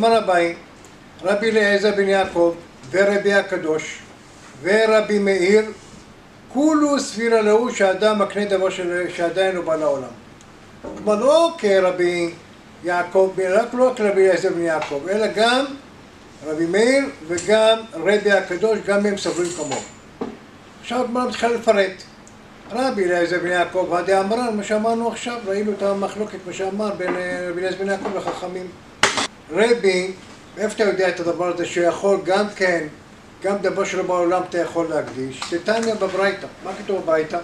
הגמרא הבאים, רבי אליעזר בן יעקב ורבי הקדוש ורבי מאיר, כולו סבירה להוא שאדם מקנה דבר שעדיין לא בא לעולם. כלומר לא כרבי יעקב, רק לא כרבי אליעזר בן יעקב, אלא גם רבי מאיר וגם רבי הקדוש, גם הם סבורים כמוהו. עכשיו הגמרא מתחילה לפרט. רבי אליעזר בן יעקב והדי אמרן, מה שאמרנו עכשיו, ראינו את המחלוקת, מה שאמר בין רבי אליעזר בן יעקב לחכמים. רבי, איפה אתה יודע את הדבר הזה שיכול גם כן, גם דבר שלא בעולם אתה יכול להקדיש? תתניא בברייתא. מה כתוב בברייתא?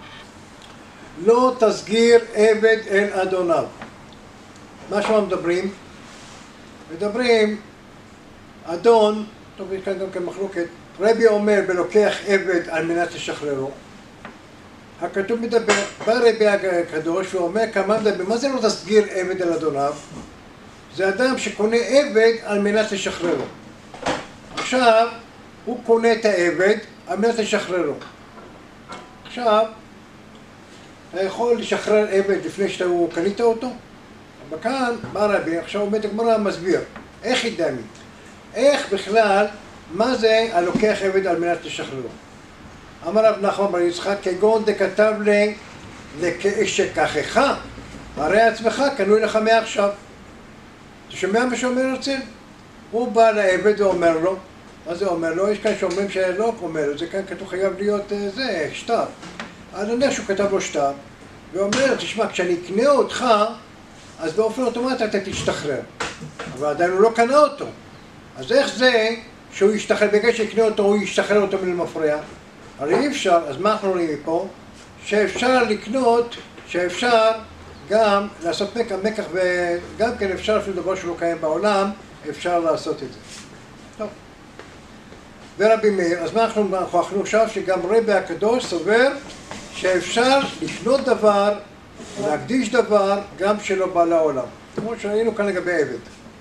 לא תסגיר עבד אל אדוניו. מה שמה מדברים? מדברים, אדון, טוב, יש כאן גם כן מחלוקת, רבי אומר בלוקח עבד על מנת לשחררו. הכתוב מדבר, בא רבי הקדוש ואומר כמה מדבר, מה זה לא תסגיר עבד אל אדוניו? זה אדם שקונה עבד על מנת לשחררו. עכשיו, הוא קונה את העבד על מנת לשחררו. עכשיו, אתה יכול לשחרר עבד לפני שאתה קנית אותו? אבל כאן, בא רבי, עכשיו עומד הגמרא מסביר, איך ידעמי? איך בכלל, מה זה הלוקח עבד על מנת לשחררו? אמר רב נחמן בר יצחק, כגון דכתב לי שכחך, הרי עצמך קנוי לך מעכשיו. אתה שומע מה שאומר הרצל? הוא בא לעבד ואומר לו, מה זה אומר לו? יש כאן שאומרים שלא אומר לו, זה כאן כתוב חייב להיות זה, שטר. אני יודע שהוא כתב לו שטר, ואומר לו, תשמע, כשאני אקנה אותך, אז באופן אוטומטי אתה תשתחרר. אבל עדיין הוא לא קנה אותו. אז איך זה שהוא ישתחרר, בגלל שיקנה אותו, הוא ישתחרר אותו מלמפרע? הרי אי אפשר, אז מה אנחנו רואים מפה? שאפשר לקנות, שאפשר גם לעשות מקח, וגם כן אפשר אפילו דבר שלא קיים בעולם, אפשר לעשות את זה. טוב. ורבי מאיר, אז מה אנחנו הוכחנו עכשיו? שגם רבי הקדוש סובר שאפשר לקנות דבר, להקדיש דבר, גם שלא בא לעולם. כמו שראינו כאן לגבי עבד.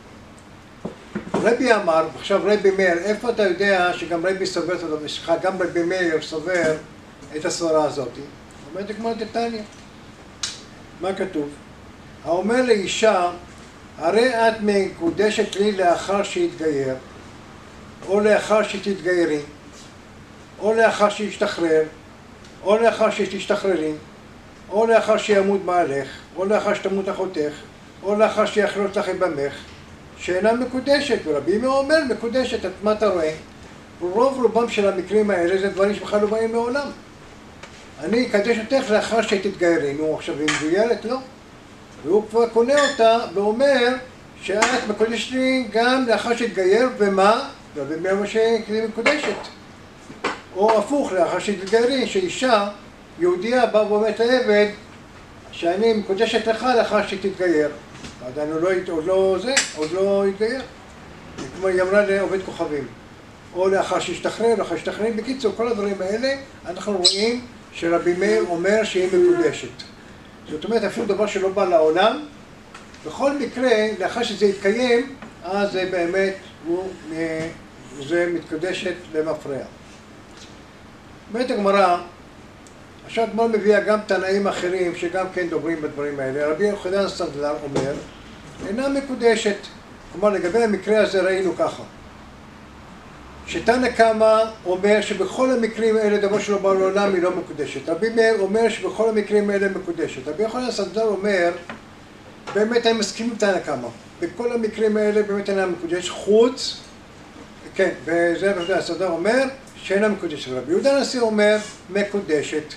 רבי אמר, עכשיו רבי מאיר, איפה אתה יודע שגם רבי סובר את הדבר שלך, גם רבי מאיר סובר את הסברה הזאת? אומרת כמו תתניא. מה כתוב? האומר לאישה, הרי את מקודשת לי לאחר שיתגייר, או לאחר שתתגיירי, או לאחר שישתחרר, או לאחר שתשתחררי, או לאחר שימות בעלך, או לאחר שתמות אחותך, או לאחר שיחלות לך במך, שאינה מקודשת. ורבי מאיר אומר מקודשת. את מה אתה רואה? רובם של המקרים האלה זה דברים שבכלל לא באים מעולם. אני אקדש אותך לאחר שתתגיירי. נו, עכשיו היא מגוירת? לא. והוא כבר קונה אותה ואומר שאת מקודשת לי גם לאחר שתתגייר, ומה? רבי מאיר אומר שהיא מקודשת. או הפוך, לאחר שתתגיירי, שאישה יהודיה באה ואומרת לעבד שאני מקודשת לך לאחר שתתגייר. עדיין עוד לא יתגייר. כמו היא אמרה לעובד כוכבים. או לאחר שישתחרר, לאחר שישתחררים. בקיצור, כל הדברים האלה אנחנו רואים שרבי מאיר אומר שהיא מקודשת. זאת אומרת, אפילו דבר שלא בא לעולם, בכל מקרה, לאחר שזה יתקיים, אז זה באמת, זה מתקודשת למפרע. באמת הגמרא, עכשיו הגמרא מביאה גם תנאים אחרים שגם כן דוברים בדברים האלה. רבי יוחנן סנדלר אומר, אינה מקודשת. כלומר, לגבי המקרה הזה ראינו ככה. שתנא קמא אומר שבכל המקרים האלה דבר שלא בא לעולם היא לא מקודשת. רבי מאיר אומר שבכל המקרים האלה מקודשת. רבי יוחנן סנדלר אומר, באמת הם מסכימים תנא קמא. בכל המקרים האלה באמת אינה מקודשת, חוץ, כן, וזה רבי יוחנן סנדלר אומר, שאינה מקודשת. רבי יהודה הנשיא אומר, מקודשת.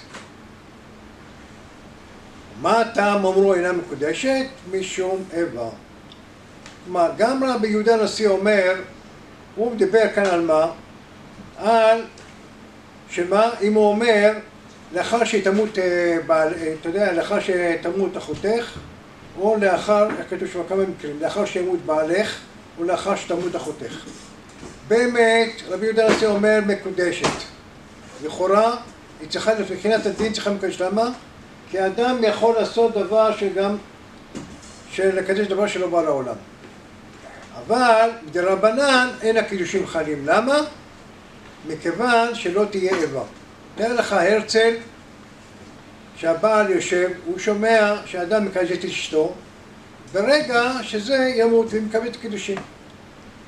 מה הטעם אמרו אינה מקודשת? משום איבה. כלומר, גם רבי יהודה הנשיא אומר, הוא מדבר כאן על מה? על שמה? אם הוא אומר, לאחר שתמות, אתה יודע, לאחר שתמות אחותך, או לאחר, כתוב שם כמה מקרים, לאחר שימות בעלך, או לאחר שתמות אחותך. באמת, רבי יהודה הנשיא אומר מקודשת. לכאורה, היא צריכה, מבחינת הדין צריכה מקודשת. למה? כי אדם יכול לעשות דבר שגם, לקדש דבר שלא בא לעולם. אבל דרבנן אין הקידושים חלים. למה? מכיוון שלא תהיה איבה. תאר לך הרצל, שהבעל יושב, הוא שומע שאדם מקדש את אשתו, ברגע שזה ימות ומקבל את הקידושים.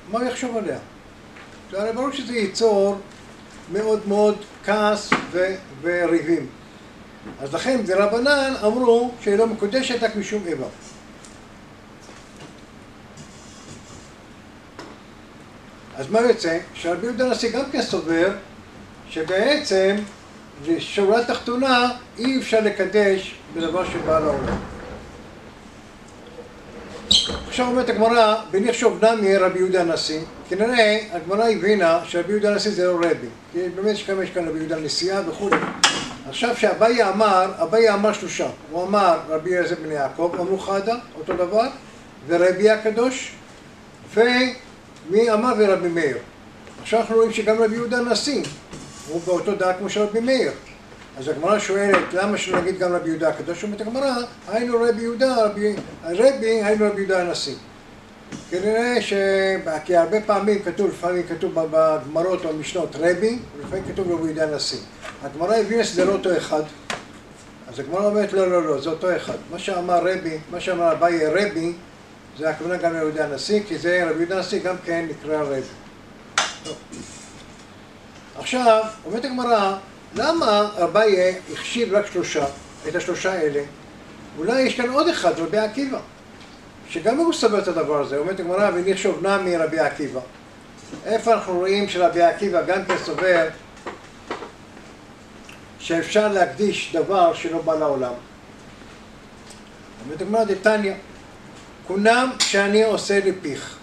מה הוא יחשוב עליה? זה הרי ברור שזה ייצור מאוד מאוד כעס וריבים. אז לכן דרבנן אמרו שהיא לא מקודשת רק משום איבה. אז מה יוצא? שרבי יהודה הנשיא גם כן סובר שבעצם בשורה תחתונה אי אפשר לקדש בדבר שבא לעולם. עכשיו אומרת הגמרא, ונחשוב נמי רבי יהודה הנשיא, כנראה הגמרא הבינה שרבי יהודה הנשיא זה לא רבי, כי באמת יש כאן רבי יהודה הנשיאה וכו'. עכשיו שאביי אמר שלושה, הוא אמר רבי אליעזר בן יעקב, אמרו חדה, אותו דבר, ורבי הקדוש, ומי אמר ורבי מאיר. עכשיו אנחנו רואים שגם רבי יהודה הנשיא הוא באותו דעה כמו של רבי מאיר. אז הגמרא שואלת, למה שלא נגיד גם רבי יהודה הקדוש? אומרת הגמרא, היינו רבי יהודה, היינו רבי יהודה הנשיא. כנראה כי הרבה פעמים כתוב, לפעמים כתוב בגמרות או במשנות רבי, ולפעמים כתוב רבי יהודה הנשיא. הגמרא הבינה שזה לא אותו אחד. אז הגמרא אומרת, לא, זה אותו אחד. מה שאמר רבי, מה שאמר אביי רבי, זה הכוונה גם לרבי יהודה הנשיא, כי זה רבי יהודה הנשיא גם כן נקרא רבי. טוב. עכשיו, אומרת הגמרא, למה אביי החשיב רק שלושה, את השלושה האלה? אולי יש כאן עוד אחד, רבי עקיבא, שגם הוא סובר את הדבר הזה. אומרת הגמרא, ונחשוב נמי רבי עקיבא. איפה אנחנו רואים שרבי עקיבא גם כן סובר שאפשר להקדיש דבר שלא בא לעולם? אומרת הגמרא, דתניא, כונם שאני עושה לפיך,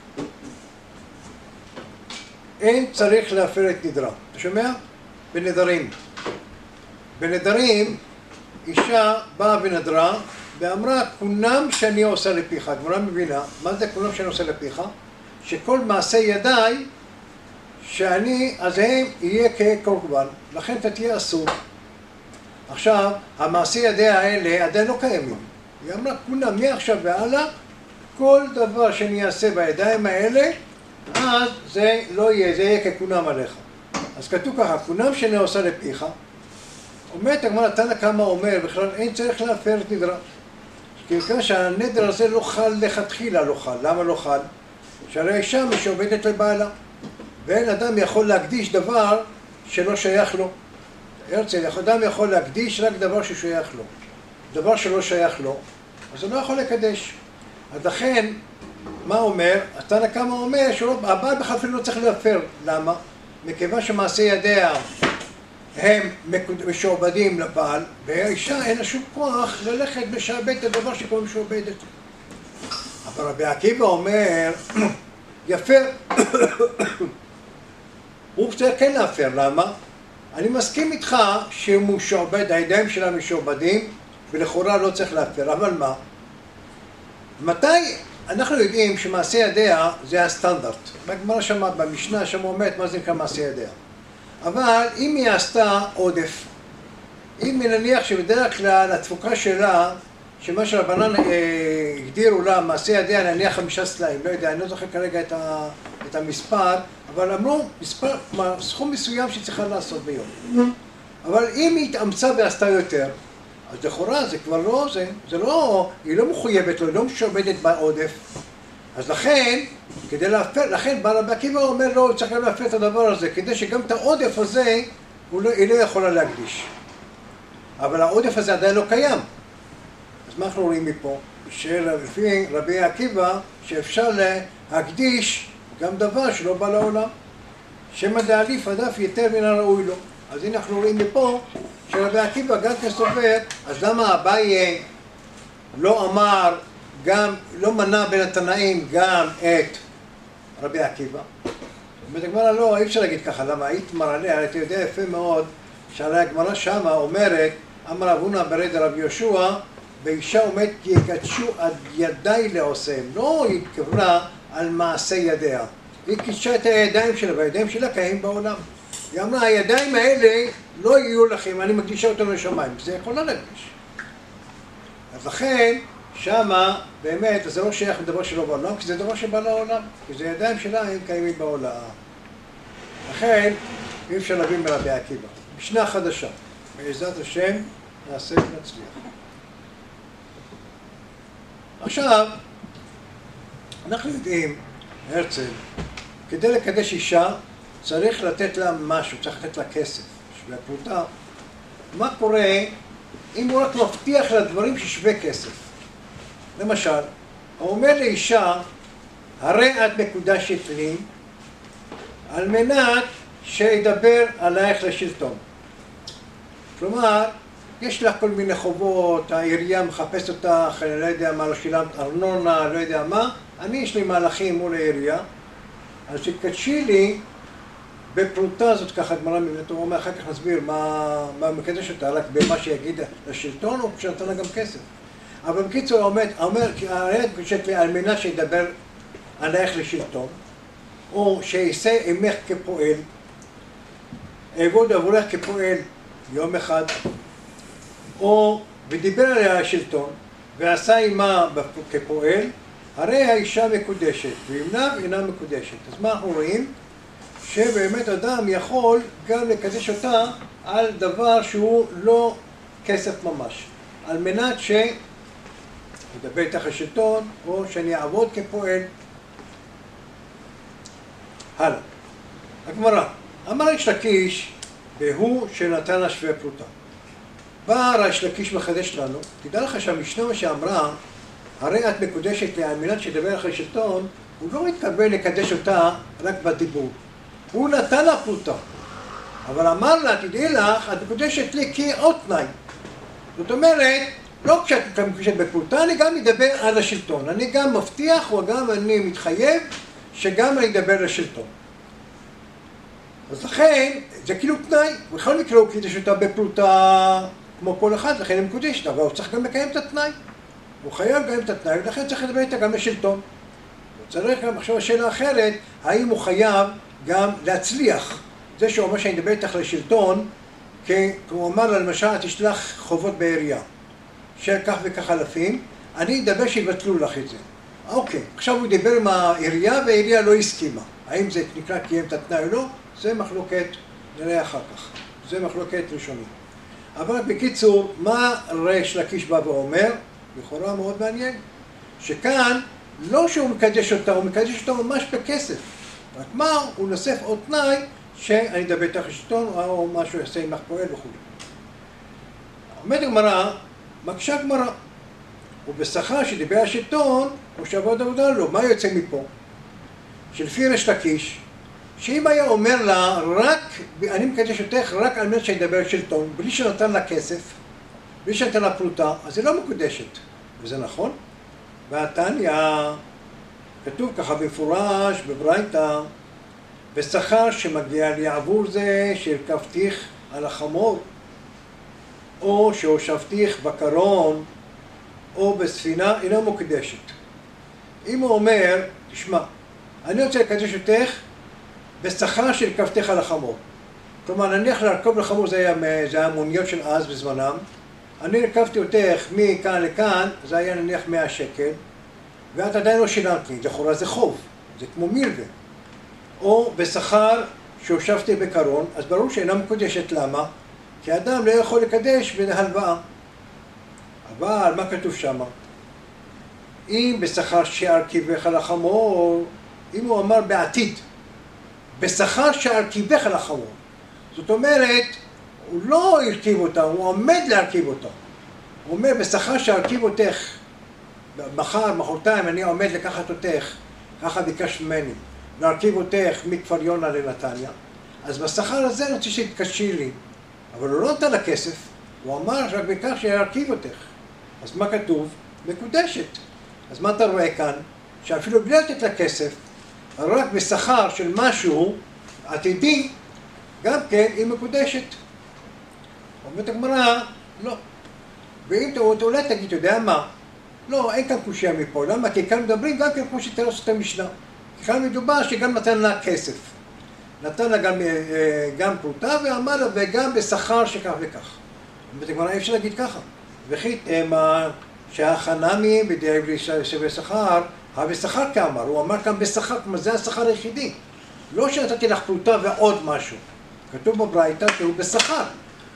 אין צריך להפר את נדרה. אתה שומע? בנדרים. בנדרים, אישה באה ונדרה ואמרה, כונם שאני עושה לפיך. הגמרא מבינה, מה זה כונם שאני עושה לפיך? שכל מעשה ידיי, שאני, אז הם יהיה כקורבן, לכן אתה תהיה אסור. עכשיו, המעשה ידיה האלה עדיין לא קיימים. היא אמרה, כונם, מעכשיו והלאה, כל דבר שאני אעשה בידיים האלה, אז זה לא יהיה, זה יהיה ככונם עליך. אז כתוב ככה, כונם שאני עושה לפיך, אומרת הגמרא, תנא קמא אומר, בכלל אין צריך להפר את נדרה. כי כמה שהנדר הזה לא חל לכתחילה, לא חל. למה לא חל? שהרי אישה משעובדת לבעלה, ואין אדם יכול להקדיש דבר שלא שייך לו. הרצל, אדם יכול להקדיש רק דבר ששייך לו. דבר שלא שייך לו, אז הוא לא יכול לקדש. אז לכן, מה אומר? תנא קמא אומר שהבעל בכלל אפילו לא צריך להפר. למה? מכיוון שמעשה ידיה הם משועבדים לבעל, והאישה אין לה שום כוח ללכת לשעבד את הדבר שכל משועבדת. אבל רבי עקיבא אומר, יפר. הוא צריך כן להפר. למה? אני מסכים איתך שהוא משועבד, הידיים שלה משועבדים, ולכאורה לא צריך להפר. אבל מה? מתי אנחנו יודעים שמעשה ידיה זה הסטנדרט? בגמרא שמה, במשנה שמה אומרת מה זה נקרא מעשה ידיה. אבל אם היא עשתה עודף, אם נניח שבדרך כלל התפוקה שלה, שמה שרבנן הגדירו לה מעשה ידיה נניח 5 סלעים, לא יודע, אני לא זוכר כרגע את המספר, אבל אמרו סכום מסוים שצריכה לעשות ביום. אבל אם היא התאמצה ועשתה יותר, אז לכאורה זה כבר לא זה לא, היא לא מחויבת לו, היא לא משועבדת בעודף. אז לכן, כדי להפר, לכן בא רבי עקיבא אומר לו, הוא צריך גם להפר את הדבר הזה, כדי שגם את העודף הזה, היא לא יכולה להקדיש. אבל העודף הזה עדיין לא קיים. אז מה אנחנו רואים מפה? שלפי רבי עקיבא, שאפשר להקדיש גם דבר שלא בא לעולם. שמא דעדיף עדיף יותר מן הראוי לו. אז הנה אנחנו רואים מפה, שרבי עקיבא גם כסובר, אז למה אביי לא אמר, גם לא מנע בין התנאים גם את רבי עקיבא? אומרת הגמרא, לא, אי אפשר להגיד ככה, למה? היית מראה, אתה יודע יפה מאוד, שהרי הגמרא שמה אומרת, אמר רב הונא ברי דרבי יהושע, ואישה עומד כי יקדשו עד ידיי לעושיהם. לא היא התכוונה על מעשה ידיה. היא קידשה את הידיים שלה, והידיים שלה קיימים בעולם. היא אמרה, הידיים האלה לא יהיו לכם, אני מקדישה אותם לשמיים. זה יכולה להקדיש. אז לכן, שמה, באמת, זה לא שייך לדבר שלא בעולם, כי זה דבר שבא לעולם. כי זה ידיים שלה, הם קיימים בעולם. לכן, אי אפשר להבין מרבי עקיבא. משנה חדשה. בעזרת השם, נעשה ונצליח. עכשיו, אנחנו יודעים, הרצל, כדי לקדש אישה צריך לתת לה משהו, צריך לתת לה כסף. שווה פרוטה. מה קורה אם הוא רק מבטיח לה דברים ששווה כסף? למשל, הוא אומר לאישה, הרי את מקודשת לי, על מנת שידבר עלייך לשלטון. כלומר, יש לך כל מיני חובות, העירייה מחפשת אותך, אני לא יודע מה, לא שילמת ארנונה, לא יודע מה, יש לי מהלכים מול העירייה, אז תקדשי לי בפרוטה, זאת ככה הגמרא מבית אומר, אחר כך נסביר מה מקדש אותה, רק במה שיגיד לשלטון או כשנתן לה גם כסף. אבל בקיצור הוא אומר, הרי את מקדשת לי על מנת שידבר עלייך לשלטון, או שיעשה עמך כפועל, אעבוד עבורך כפועל יום אחד, או ודיבר עליה השלטון, ועשה עמה כפועל, הרי האישה מקודשת, ואמניו אינה מקודשת. אז מה אנחנו רואים? שבאמת אדם יכול גם לקדש אותה על דבר שהוא לא כסף ממש, על מנת שידבר איתך השלטון, או שאני אעבוד כפועל. הלאה. הגמרא, אמר ריש לקיש, והוא שנתן לה שווה פרוטה. בא ריש לקיש מחדש לנו, תדע לך שהמשנה מה שאמרה, הרי את מקודשת לי על מנת שתדבר אחרי שלטון, הוא לא מתכוון לקדש אותה רק בדיבור. הוא נתן לה פרוטה. אבל אמר לה, תדעי לך, את מקודשת לי כעוד תנאי. זאת אומרת, לא כשאת מקודשת בפרוטה, אני גם מדבר על השלטון. אני גם מבטיח, או גם אני מתחייב, שגם אני אדבר לשלטון. אז לכן, זה כאילו תנאי. בכל מקרה הוא קידש אותה בפרוטה כמו כל אחד, לכן היא מקודשת, אבל הוא צריך גם לקיים את התנאי. הוא חייב גם את התנאי, ולכן צריך לדבר איתה גם לשלטון. הוא צריך גם עכשיו השאלה אחרת, האם הוא חייב גם להצליח. זה שהוא אומר שאני אדבר איתך לשלטון, כי הוא אמר לה, למשל, תשלח חובות בעירייה, של כך וכך אלפים, אני אדבר שיבטלו לך את זה. אוקיי, עכשיו הוא דיבר עם העירייה, והעירייה לא הסכימה. האם זה נקרא קיים את התנאי או לא? זה מחלוקת, נראה אחר כך. זה מחלוקת ראשונית. אבל בקיצור, מה ריש לקיש בא ואומר? לכאורה מאוד מעניין. שכאן, לא שהוא מקדש אותה, הוא מקדש אותה ממש בכסף. רק מה, הוא נוסף עוד תנאי שאני אדבר איתך לשלטון, או משהו יעשה עמך פועל וכו'. עומד הגמרא, מקשה גמרא. ובשכר שדיבר השלטון, הוא שעבוד עבודה לו. מה יוצא מפה? שלפי ריש לקיש, שאם היה אומר לה, אני מקדש אותך רק על מנת שאני אדבר על שלטון, בלי שנתן לה כסף, בלי שנתן לה פרוטה, אז היא לא מקודשת. וזה נכון. והתניא, כתוב ככה במפורש, בברייתא, בשכר שמגיע לי עבור זה שהרכבתיך על החמור, או שהושבתיך בקרון, או בספינה, אינה מקודשת. אם הוא אומר, תשמע, אני רוצה לקדש אותך בשכר שהרכבתיך על החמור. כלומר, נניח לרכוב לחמור, זה היה מוניות של אז בזמנם, אני הרכבתי אותך מכאן לכאן, זה היה נניח 100 שקל, ואת עדיין לא שילמת לי, לכאורה זה חוב, זה כמו מילווה. או בשכר שהושבתי בקרון, אז ברור שאינה מקודשת. למה? כי אדם לא יכול לקדש בהלוואה. אבל מה כתוב שם? אם בשכר שהרכיבך על החמור, אם הוא אמר בעתיד, בשכר שהרכיבך על החמור, זאת אומרת, הוא לא הרכיב אותה, הוא עומד להרכיב אותה. הוא אומר, בשכר שהרכיב אותך, מחר, מחרתיים, אני עומד לקחת אותך, ככה ביקש ממני, להרכיב אותך מכפר יונה לנתניה, אז בשכר הזה אני רוצה שתקשי לי. אבל הוא לא נתן לה כסף, הוא אמר רק בכך שירכיב אותך. אז מה כתוב? מקודשת. אז מה אתה רואה כאן? שאפילו בלי לתת לה כסף, רק בשכר של משהו עתידי, גם כן היא מקודשת. אומרת הגמרא, לא. ואם אתה אולי תגיד, אתה יודע מה? לא, אין כאן קושיה מפה. למה? כי כאן מדברים גם כן כמו שתראה את המשנה. כי כאן מדובר שגם נתן לה כסף. נתן לה גם פרוטה ואמר לה וגם בשכר שכך וכך. אומרת הגמרא, אי אפשר להגיד ככה. וכי תאמר שהחנמי בדברי שבשכר, בשכר כאמר, הוא אמר כאן בשכר, כלומר זה השכר היחידי. לא שנתתי לך פרוטה ועוד משהו. כתוב בברייתא שהוא בשכר.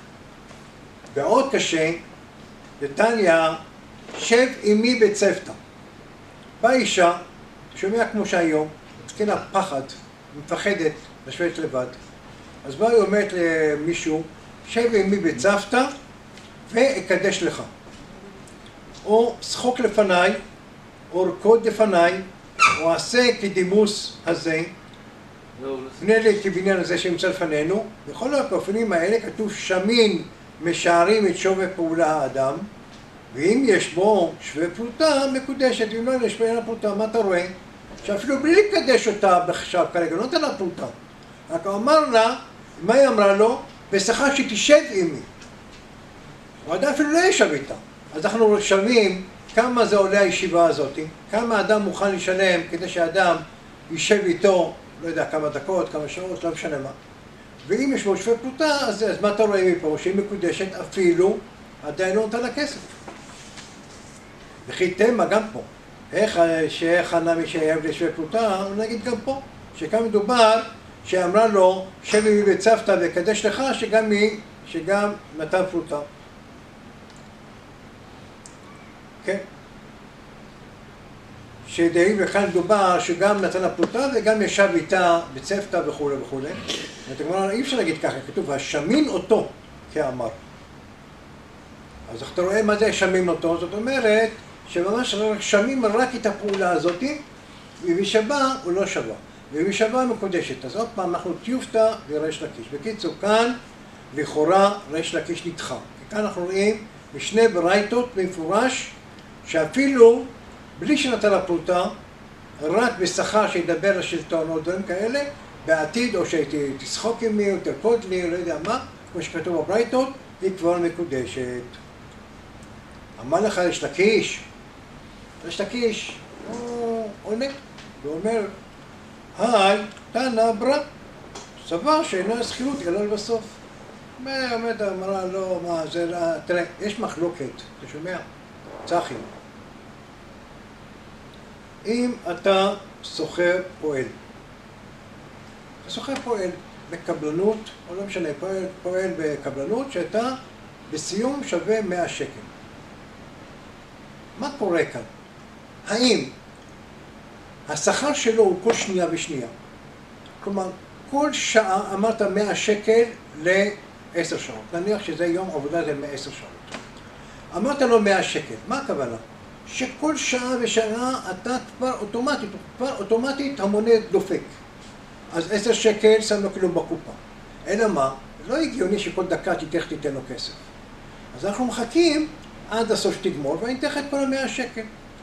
ועוד קשה, בתניא, שב עמי בצוותא. באה אישה, שומע כמו שהיום, תקנה פחד, מפחדת לשבת לבד. אז מה היא אומרת למישהו? שב עמי בצוותא ואקדש לך. או שחוק לפניי, או רקוד לפניי, או עשה כדימוס הזה, בנה לי כבניין הזה שנמצא לפנינו. בכל האופנים האלה כתוב שמין משערים את שווה פעולה האדם, ואם יש בו שווה פרוטה מקודשת, ואם לא יש בה פרוטה, מה אתה רואה? שאפילו בלי לקדש אותה עכשיו כרגע, לא נתן לה פרוטה. רק אמר לה, מה היא אמרה לו? בשכר שתשב עמי. הוא עדיין אפילו לא ישב איתה. אז אנחנו שווים כמה זה עולה הישיבה הזאת, כמה אדם מוכן לשלם כדי שאדם יישב איתו, לא יודע, כמה דקות, כמה שעות, לא משנה מה. ואם יש בו שווה פרוטה, אז מה אתה רואה מפה? שהיא מקודשת אפילו, עדיין לא נותן לה כסף. וכי תמה גם פה. איך הנמי שייב לשווה פרוטה, הוא נגיד גם פה. שכאן מדובר שאמרה לו, שב עמי בצוותא וקדש לך, שגם נתן פרוטה. כן? שדאי וכאן מדובר שגם נתן לה פרוטה וגם ישב איתה בצוותא וכו' וכו'. אי אפשר להגיד ככה, כתוב, השמין אותו כאמר. אז אתה רואה מה זה שמין אותו? זאת אומרת, שממש שמים רק את הפעולה הזאת, ואם היא שווה, הוא לא שווה. ואם היא שווה, מקודשת. אז עוד פעם, אנחנו טיופתא וריש לקיש. בקיצור, כאן, לכאורה, ריש לקיש נדחה. וכאן אנחנו רואים בשני ברייתות במפורש, שאפילו, בלי שנתן לה פרוטה, רק בשכר שידבר לשלטון או דברים כאלה, בעתיד, או שתשחוק עמי, או תרקוד לי, לא יודע מה, כמו שכתוב בברייתות, היא כבר מקודשת. אמר לך ריש לקיש, ריש לקיש, הוא עונה, ואומר, היי, תנא ברא, סבר שאינה שכירות אלא לבסוף. אומרת אמרה, לא, מה, זה לא, תראה, יש מחלוקת, אתה שומע? צחי. אם אתה סוחר פועל, אתה סוחר פועל בקבלנות, או לא משנה, פועל בקבלנות, שאתה בסיום שווה 100 שקל. מה קורה כאן? האם השכר שלו הוא כל שנייה ושנייה? כלומר, כל שעה אמרת 100 שקל ל10 שעות. נניח שזה יום עבודה זה 10 שעות. אמרת לו 100 שקל. מה הכוונה? שכל שעה ושעה אתה כבר אוטומטית המונה דופק. אז 10 שקל שם לו כאילו בקופה. אלא מה? לא הגיוני שכל דקה תיתן לו כסף. אז אנחנו מחכים עד הסוף שתגמור, ואני אתן לך את כל 100 שקל.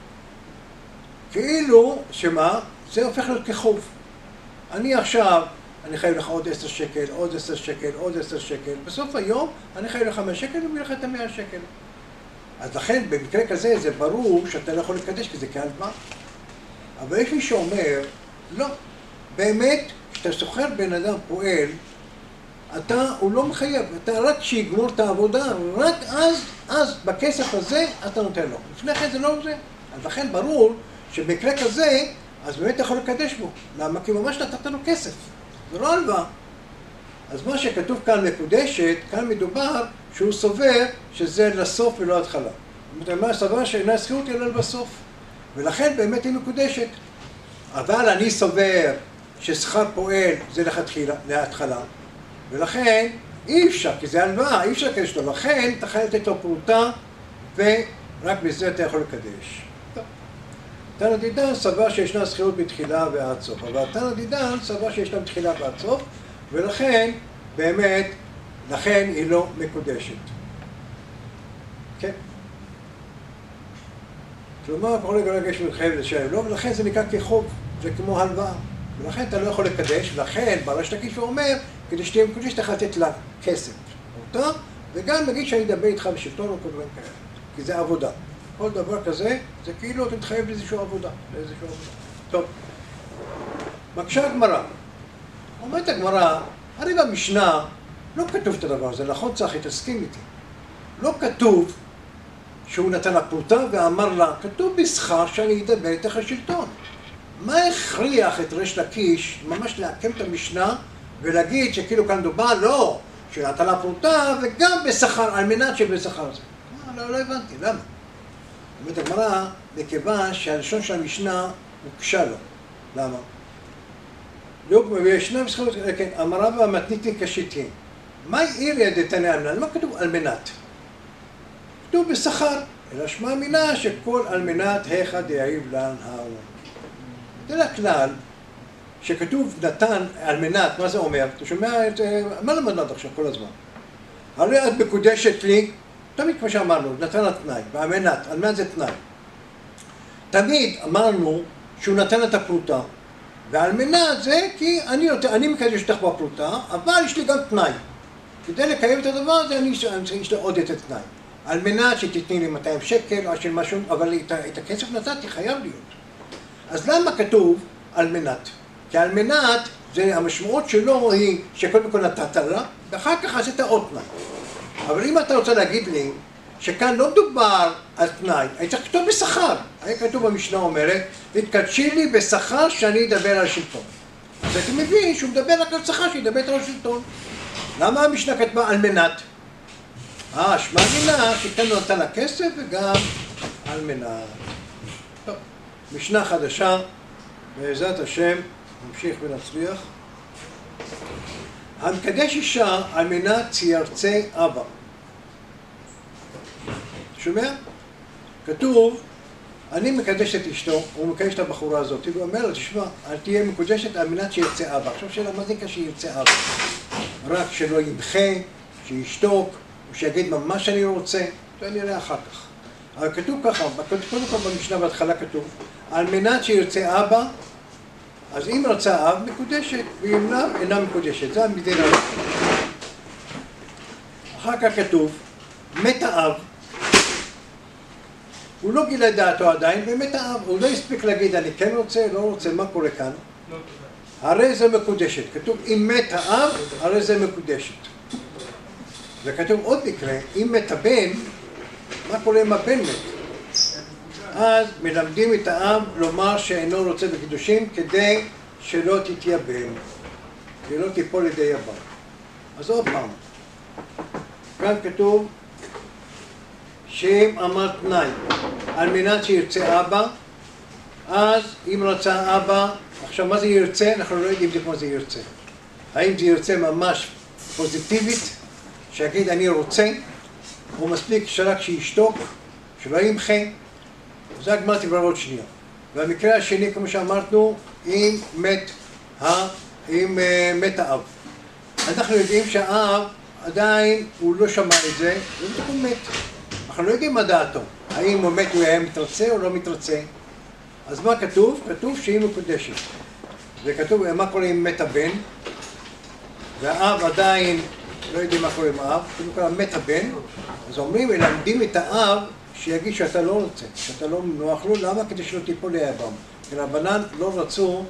כאילו, שמה? זה הופך להיות כחוב. אני עכשיו, אני חייב לך עוד 10 שקל, עוד 10 שקל, עוד 10 שקל. בסוף היום, אני חייב לך 100 שקל ומביא לך את 100 שקל. אז לכן, במקרה כזה, זה ברור שאתה לא יכול לקדש, כי זה כהלוואה. אבל יש מי שאומר, לא, באמת, כשאתה סוחר בן אדם פועל, הוא לא מחייב, אתה רק שיגמור את העבודה, רק אז בכסף הזה אתה נותן לו. לפני כן זה לא זה. אז לכן ברור שבמקרה כזה, אז באמת אתה יכול לקדש בו. למה? כי ממש נתת לו כסף. זה לא הלוואה. אז מה שכתוב כאן מקודשת, כאן מדובר שהוא סובר שזה לסוף ולא התחלה. זאת אומרת, סובר שאינה שכירות אלא בסוף. ולכן באמת היא מקודשת. אבל אני סובר ששכר פועל זה להתחלה. ולכן אי אפשר, כי זה הלוואה, אי אפשר לקדש לו. לכן אתה חייב לתת לו פרוטה, ורק בזה אתה יכול לקדש. תנא דידן סבר שישנה שכירות מתחילה ועד סוף, אבל תנא דידן סבר שישנה מתחילה ועד סוף, ולכן, באמת, לכן היא לא מקודשת. כן? כלומר, כל רגע יש מתחייב לשלם לו, ולכן זה נקרא כחוב, זה כמו הלוואה. ולכן אתה לא יכול לקדש, ולכן בריש לקיש הוא אומר, כדי שתהיה מקודש, אתה יכול לתת לה כסף. אותה, וגם נגיד שאני אדבר איתך בשלטון או כל דברים כאלה. כי זה עבודה. כל דבר כזה, זה כאילו אתה מתחייב לאיזושהי עבודה. טוב. מקשה הגמרא. אומרת הגמרא, הרי במשנה לא כתוב את הדבר הזה, נכון צחי, תסכים איתי. לא כתוב שהוא נתן לה פרוטה ואמר לה, כתוב בשכר שאני אדבר איתך שלטון. מה הכריח את ריש לקיש ממש להקם את המשנה ולהגיד שכאילו כאן דובר, לא, שנתן לה פרוטה וגם בשכר, על מנת שבשכר זה. לא הבנתי, למה? אומרת הגמרא, מכיוון שהלשון של המשנה הוקשה לו. למה? וישנם זכויות, כן, אמרה והמתניתים כשיתים. מה העיר ידתני על מנת? מה כתוב על מנת? כתוב בשכר, אלא שמע מינה שכל על מנת היכא דייב לן העולם. זה הכלל שכתוב נתן על מנת, מה זה אומר? אתה שומע את זה, מה למדנו עד עכשיו כל הזמן? הרי את מקודשת לי, תמיד כמו שאמרנו, נתן התנאי, ועל מנת זה תנאי. תמיד אמרנו שהוא נתן את הפרוטה, ועל מנת זה כי אני מקדש אותך בפרוטה, אבל יש לי גם תנאי. כדי לקיים את הדבר הזה, יש לי עוד את התנאי. על מנת שתתני לי 200 שקל או של משהו, אבל את הכסף נתתי חייב להיות. אז למה כתוב על מנת? כי על מנת, המשמעות שלו היא שקודם כל נתת לה, ואחר כך עשית עוד תנאי. אבל אם אתה רוצה להגיד לי שכאן לא מדובר על תנאי, היית צריך לכתוב בשכר. היה כתוב במשנה אומרת, התקדשי לי בשכר שאני אדבר על שלטון. אז הייתי מבין שהוא מדבר רק על שכר שידבר על שלטון. למה המשנה כתבה על מנת? שמע מינה שכאן לא נתן לה כסף וגם על מנת. טוב, משנה חדשה, בעזרת השם, נמשיך ונצליח. המקדש אישה על מנת שירצה אבא. שומע? כתוב, אני מקדש את אשתו, הוא מקדש את הבחורה הזאת, הוא אומר לה, תשמע, תהיה מקודשת על מנת שירצה אבא. עכשיו שאלה, מה זה שירצה אבא? רק שלא ימחה, שישתוק, או שיגיד מה שאני רוצה, זה נראה אחר כך. אבל כתוב ככה, קודם כל במשנה בהתחלה כתוב, על מנת שירצה אבא, אז אם רצה אב, מקודשת, ואם לאו, אינה מקודשת. זה המדינה. אחר כך כתוב, מת האב, הוא לא גילה דעתו עדיין, ומת האב, הוא לא הספיק להגיד, אני כן רוצה, לא רוצה, מה קורה כאן? הרי זה מקודשת. כתוב, אם מת האב, הרי זה מקודשת. וכתוב עוד מקרה, אם מת הבן, מה קורה אם הבן מת? אז מלמדים את האב לומר שאינו רוצה בקידושים כדי שלא תתייבם, שלא תיפול לידי יבם. אז עוד פעם, כאן כתוב שאם אמר תנאי על מנת שירצה אבא, אז אם רצה אבא, עכשיו מה זה ירצה? אנחנו לא יודעים מה זה ירצה. האם זה ירצה ממש פוזיטיבית, שיגיד אני רוצה, או מספיק שרק שישתוק, שלא ימחה. זה הגמרא תברר עוד שנייה. והמקרה השני, כמו שאמרנו, אם מת האב. אנחנו יודעים שהאב עדיין הוא לא שמע את זה, הוא מת. אנחנו לא יודעים מה דעתו. האם הוא מת, הוא היה מתרצה או לא מתרצה. אז מה כתוב? כתוב שהיא מקודשת. וכתוב מה קורה אם מת הבן, והאב עדיין לא יודעים מה קורה עם האב, קודם כל מת הבן, אז אומרים, מלמדים את האב שיגיד שאתה לא רוצה, שאתה לא נוח לו, למה? כדי שלא תיפול ליבם. כי רבנן לא רצו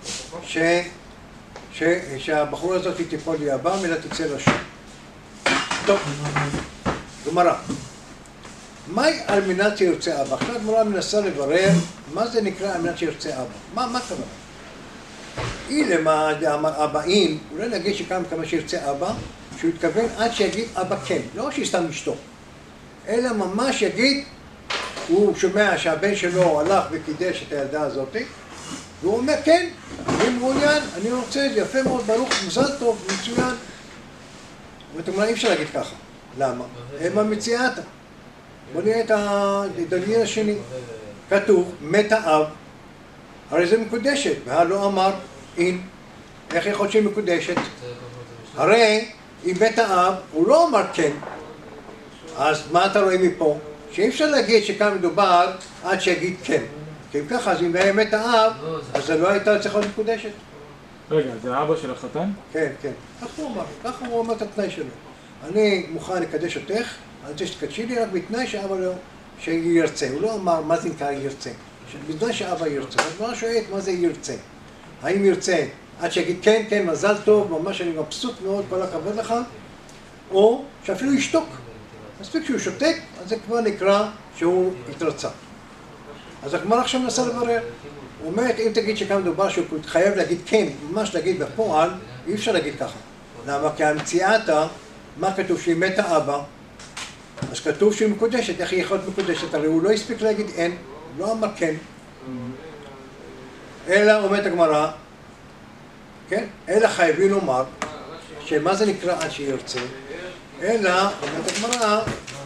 שהבחורה הזאת תיפול ליבם, אלא תצא לשם. טוב, גמרא. מהי על מנת שירצה אבא? עכשיו הגמרא מנסה לברר מה זה נקרא על מנת שירצה אבא. מה קרה? אילמה אמר אבא אין, אולי נגיד שכמה שירצה אבא, שהוא יתכוון עד שיגיד אבא כן, לא שיסתם אשתו, אלא ממש יגיד, הוא שומע שהבן שלו הלך וקידש את הילדה הזאת, והוא אומר כן, אני מעוניין, אני רוצה, זה יפה מאוד, ברוך, מזל טוב, מצוין. ואתה אומר, אי אפשר להגיד ככה. למה? הם המציאתה. בוא נראה את הדמיין השני. כתוב, מת האב, הרי זה מקודשת, והלא אמר אין. איך יכול שהיא מקודשת? הרי אם מת האב, הוא לא אמר כן. אז מה אתה רואה מפה? שאי אפשר להגיד שכאן מדובר עד שיגיד כן. כי אם ככה, אז אם היה מת האב, אז זה לא הייתה צריכה להיות מקודשת. רגע, זה האבא של החתן? כן, כן. ככה הוא אמר את התנאי שלו. אני מוכן לקדש אותך, אני רוצה שתקדשי לי רק בתנאי שאבא לא, שירצה. הוא לא אמר מה זה נקרא ירצה. בתנאי שאבא ירצה. אז מה שואלת מה זה ירצה? האם ירצה עד שיגיד כן, כן, מזל טוב, ממש אני מבסוט מאוד, כל הכבוד לך, או שאפילו ישתוק. מספיק שהוא שותק, אז זה כבר נקרא שהוא התרצה. אז הגמרא עכשיו מנסה לברר. הוא אומר, אם תגיד שכאן מדובר שהוא חייב להגיד כן, ממש להגיד בפועל, אי אפשר להגיד ככה. למה? כי המציאתה, מה כתוב? שהיא מתה אבא, אז כתוב שהיא מקודשת. איך היא יכולה להיות מקודשת? הרי הוא לא הספיק להגיד אין, הוא לא אמר כן. אלא אומרת הגמרא, כן? אלא חייבים לומר, שמה זה נקרא עד שירצה? אלא, אומרת הגמרא,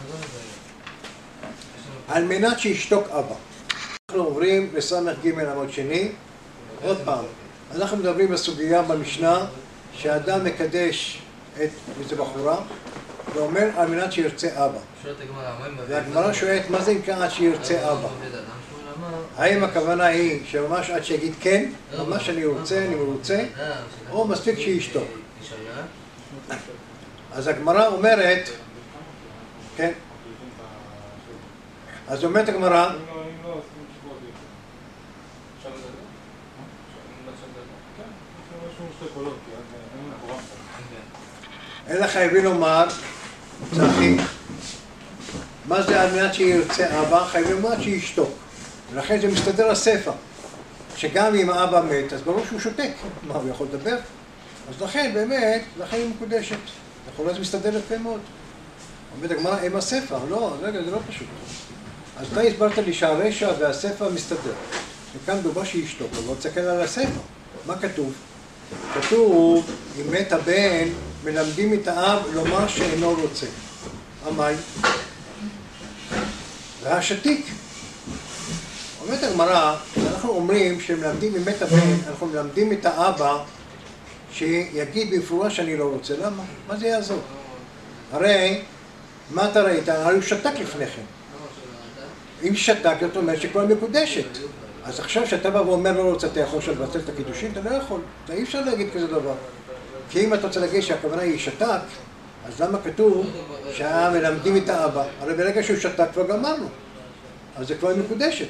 על מנת שישתוק אבא. אנחנו עוברים לסמך ג' עמוד שני, עוד פעם, אנחנו מדברים בסוגיה במשנה, שהאדם מקדש את איזה בחורה, ואומר על מנת שירצה אבא. והגמרא שואלת, מה זה נקרא עד שירצה אבא? האם הכוונה היא שממש עד שיגיד כן, ממש אני רוצה, או מספיק שישתוק? אז הגמרא אומרת, כן, אז אומרת הגמרא, אלא חייבים לומר, צחי, מה זה על מנת שירצה אבא? חייבים לומר שישתוק. ולכן זה מסתדר לספר, שגם אם האבא מת, אז ברור שהוא שותק. מה, הוא יכול לדבר? אז לכן, באמת, לכן היא מקודשת. יכול להיות מסתדר יפה מאוד. אומרת הגמרא, עם הספר, לא, רגע, זה לא פשוט. אז אתה הסברת לי שהרשע והספר מסתדר. וכאן מדובר שישתוק, אבל לא תסתכל על הספר. מה כתוב? כתוב, אם מת הבן, מלמדים את האב לומר שאינו רוצה. המי? והשתיק. אומרת הגמרא, אנחנו אומרים שמלמדים אם מת הבן, אנחנו מלמדים את האבא שיגיד במפורש שאני לא רוצה. למה? מה זה יעזור? הרי, מה אתה ראית? הרי הוא שתק לפני כן. אם שתק, זאת אומרת שכבר מקודשת. אז עכשיו שאתה בא ואומר לא רוצה, אתה יכול עכשיו לבטל את הקידושים? אתה לא יכול. אתה אי אפשר להגיד כזה דבר. כי אם אתה רוצה להגיד שהכוונה היא שתק, אז למה כתוב שהמלמדים את האבא? הרי ברגע שהוא שתק כבר גמרנו. אז זה כבר מקודשת.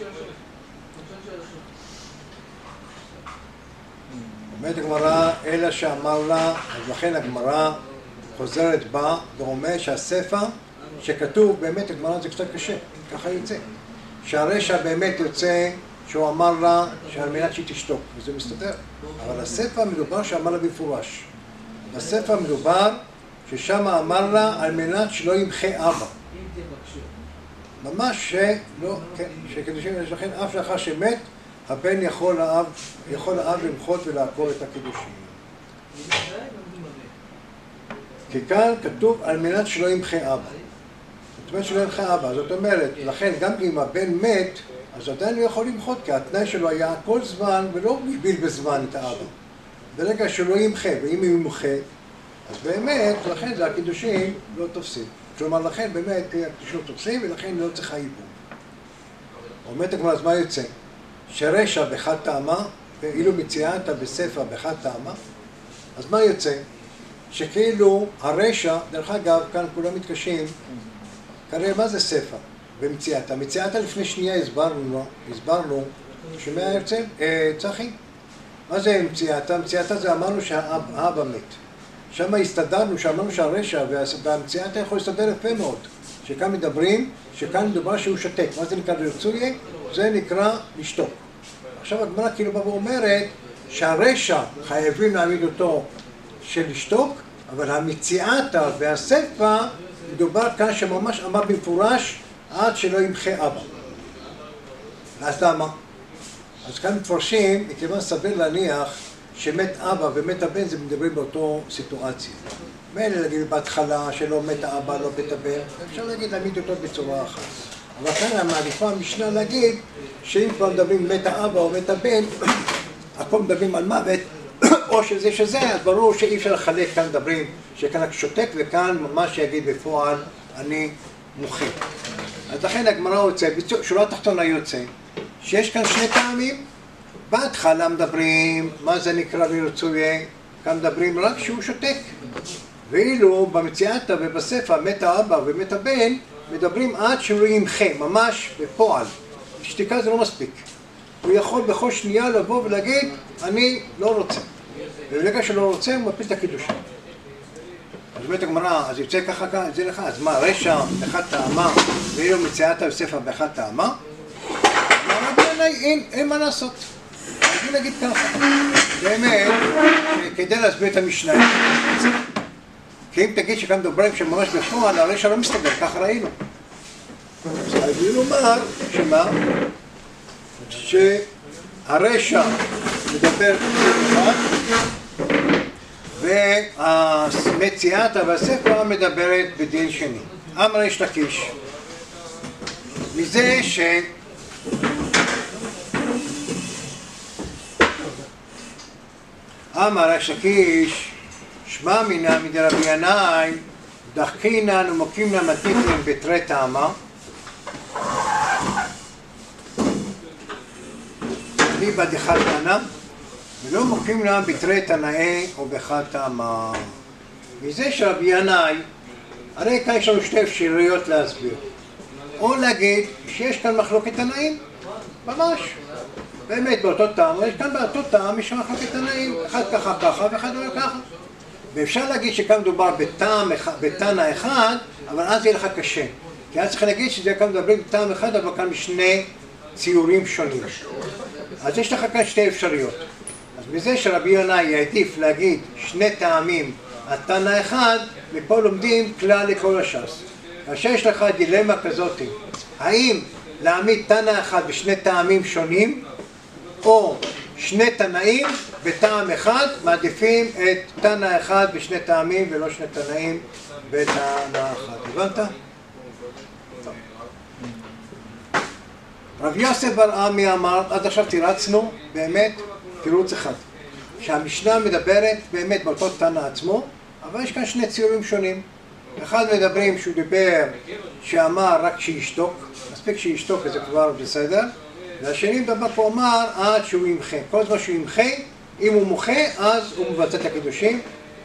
אומרת הגמרא, אלא שאמר לה, אז לכן הגמרא חוזרת בה ואומר שהספר שכתוב, באמת הגמרא זה קצת קשה, ככה יוצא. שהרשע באמת יוצא שהוא אמר לה שעל מנת שהיא תשתוק, וזה מסתדר. אבל הספר מדובר שאמר לה במפורש. בספר מדובר ששם אמר לה על מנת שלא ימחה אבא. ממש שלא, כן, שקידושים לכן אף לאחר שמת, הבן יכול האב למחות ולעקור את הקידושים. כי כאן כתוב על מנת שלא ימחה אבא. זאת אומרת שלא ימחה אבא, זאת אומרת, לכן גם אם הבן מת, אז עדיין לא יכול למחות, כי התנאי שלו היה כל זמן ולא הגביל בזמן את האבא. ברגע שלא ימחה, ואם הוא ימחה, אז באמת, לכן זה הקידושים לא תופסים. כלומר, לכן באמת הקידושים לא תופסים, ולכן לא צריכה ייבום. אומרת הגמרא, אז מה יוצא? שרשע בחד טעמה, ואילו מציינת בספר בחד טעמה, אז מה יוצא? שכאילו הרשע, דרך אגב, כאן כולם מתקשים, כנראה מה זה ספר במציאת? מציאת לפני שנייה הסברנו שמה יוצא? צחי? מה זה מציאת? מציאת זה אמרנו שהאבא מת. שם הסתדרנו, שאמרנו שהרשע והמציאת יכול להסתדר יפה מאוד. שכאן מדברים, שכאן מדובר שהוא שתק. מה זה נקרא לרצוי? זה נקרא לשתוק. עכשיו הגמרא כאילו באה ואומרת שהרשע חייבים להעמיד אותו של לשתוק, אבל המציאתה והספר מדובר כאן שממש אמר במפורש עד שלא ימחה אבא. אז למה? אז כאן מפורשים, מכיוון סביר להניח שמת אבא ומת הבן זה מדברים באותו סיטואציה. מילא להגיד בהתחלה שלא מת האבא, לא מת הבן, אפשר להגיד להעמיד אותו בצורה אחת. אבל כאן מעדיפה המשנה להגיד שאם כבר מדברים מת האבא או מת הבן, הכל מדברים על מוות, או שזה, אז ברור שאי אפשר לחלק, כאן מדברים שכאן שותק וכאן ממש יגיד בפועל אני מוחי. אז לכן הגמרא יוצא, בשורה התחתונה יוצא, שיש כאן שני טעמים. בהתחלה מדברים, מה זה נקרא לרצוי? כאן מדברים רק שהוא שותק. ואילו במציאתה ובספר מת האבא ומת הבן, מדברים עד שהוא ימחה, ממש בפועל. שתיקה זה לא מספיק. הוא יכול בכל שנייה לבוא ולהגיד, אני לא רוצה. וברגע שלא רוצה, הוא מפיל את הקידושים. אז אומרת הגמרא, אז יוצא ככה, זה לך, אז מה, רשע באחד טעמה, ואילו מציאתה בספר באחד טעמה? אין מה לעשות. אני נגיד ככה, באמת, כדי להסביר את המשנה, כי אם תגיד שכאן מדברים שממש בפועל, הרשע לא מסתדר, ככה ראינו. אז אני לומר, שמה? שהרשע מדבר אחד, והמציאתה בספר מדברת בדין שני. אמר ריש לקיש, מזה ש... אמר ריש לקיש, שמע מינא מדרבי ינאי, דחקינן ומוקימנן מתניתין בתרי טעמה. ליבא דחד טענה, ולא מוקימנן בתרי תנאי או בחד טעמה. מזה שרבי ינאי, הרי כאן יש לנו שתי אפשרויות להסביר. או להגיד שיש כאן מחלוקת תנאים, ממש. באמת באותו טעם, יש כאן באותו טעם יש מחלוקת תנאים, אחד ככה ככה ואחד לא ככה. ואפשר להגיד שכאן מדובר בתנא אחד, אבל אז יהיה לך קשה. כי אז צריך להגיד שזה כאן מדברים בטעם אחד, אבל כאן משני ציורים שונים. אז יש לך כאן שתי אפשרויות. אז בזה שרבי ינאי יעדיף להגיד שני טעמים על תנא אחד, מפה לומדים כלל לכל הש"ס. כאשר יש לך דילמה כזאת, האם להעמיד תנא אחד בשני טעמים שונים, או שני תנאים בטעם אחד, מעדיפים את תנא אחד בשני טעמים ולא שני תנאים בטענה אחת. הבנת? רב יוסף בר עמי אמר, עד עכשיו תירצנו באמת תירוץ אחד, שהמשנה מדברת באמת באותו תנא עצמו, אבל יש כאן שני ציורים שונים. אחד מדברים שהוא דיבר, שאמר רק שישתוק, מספיק שישתוק וזה כבר בסדר, והשני מדבר פה אמר עד שהוא ימחה. כל זמן שהוא ימחה, אם הוא מוחה אז הוא מבצע את הקידושים.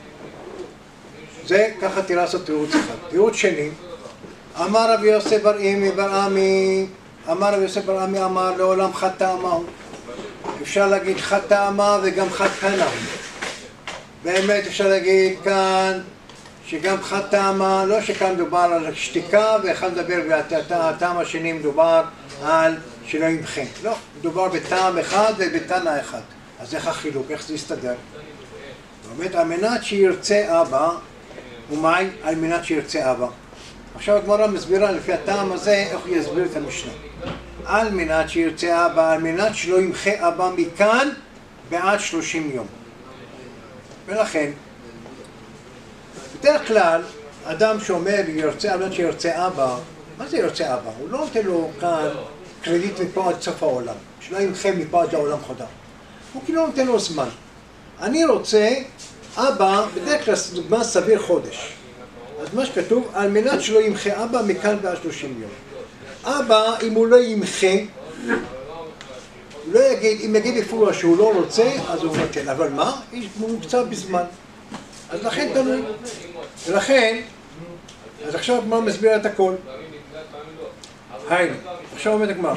זה ככה תירץ את תירוץ אחד. תירוץ שני, אמר רבי יוסף בר עמי, אמר לעולם חד טעמה הוא. אפשר להגיד חד טעמה וגם חד קנה. באמת אפשר להגיד כאן שגם חד טעמה, לא שכאן מדובר על שתיקה ואחד מדבר והטעם השני מדובר על שלא ימחה. לא, מדובר בטעם אחד ובטענה אחד. אז איך החילוק? איך זה יסתדר? באמת, על מנת שירצה אבא, ומאי על מנת שירצה אבא. עכשיו הגמרא מסבירה לפי הטעם הזה איך הוא יסביר את המשנה. על מנת שירצה אבא, על מנת שלא ימחה אבא מכאן בעד 30 יום. ולכן, בדרך כלל, אדם שאומר ירצה על מנת שירצה אבא, מה זה ירצה אבא? הוא לא נותן לו כאן קרדיט מפה עד סוף העולם, שלא ימחה מפה עד העולם חודר. הוא כאילו נותן לו זמן. אני רוצה, אבא, בדרך כלל דוגמה סביר חודש. אז מה שכתוב, על מנת שלא ימחה אבא מכאן בעד 30 יום. אבא, אם הוא לא ימחה, הוא לא יגיד, אם יגיד לפעולה שהוא לא רוצה, אז הוא נותן. אבל מה? הוא מוקצב בזמן. אז לכן תלוי. ולכן, אז עכשיו הגמרא מסביר את הכל. היינו, עכשיו עומד הגמרא.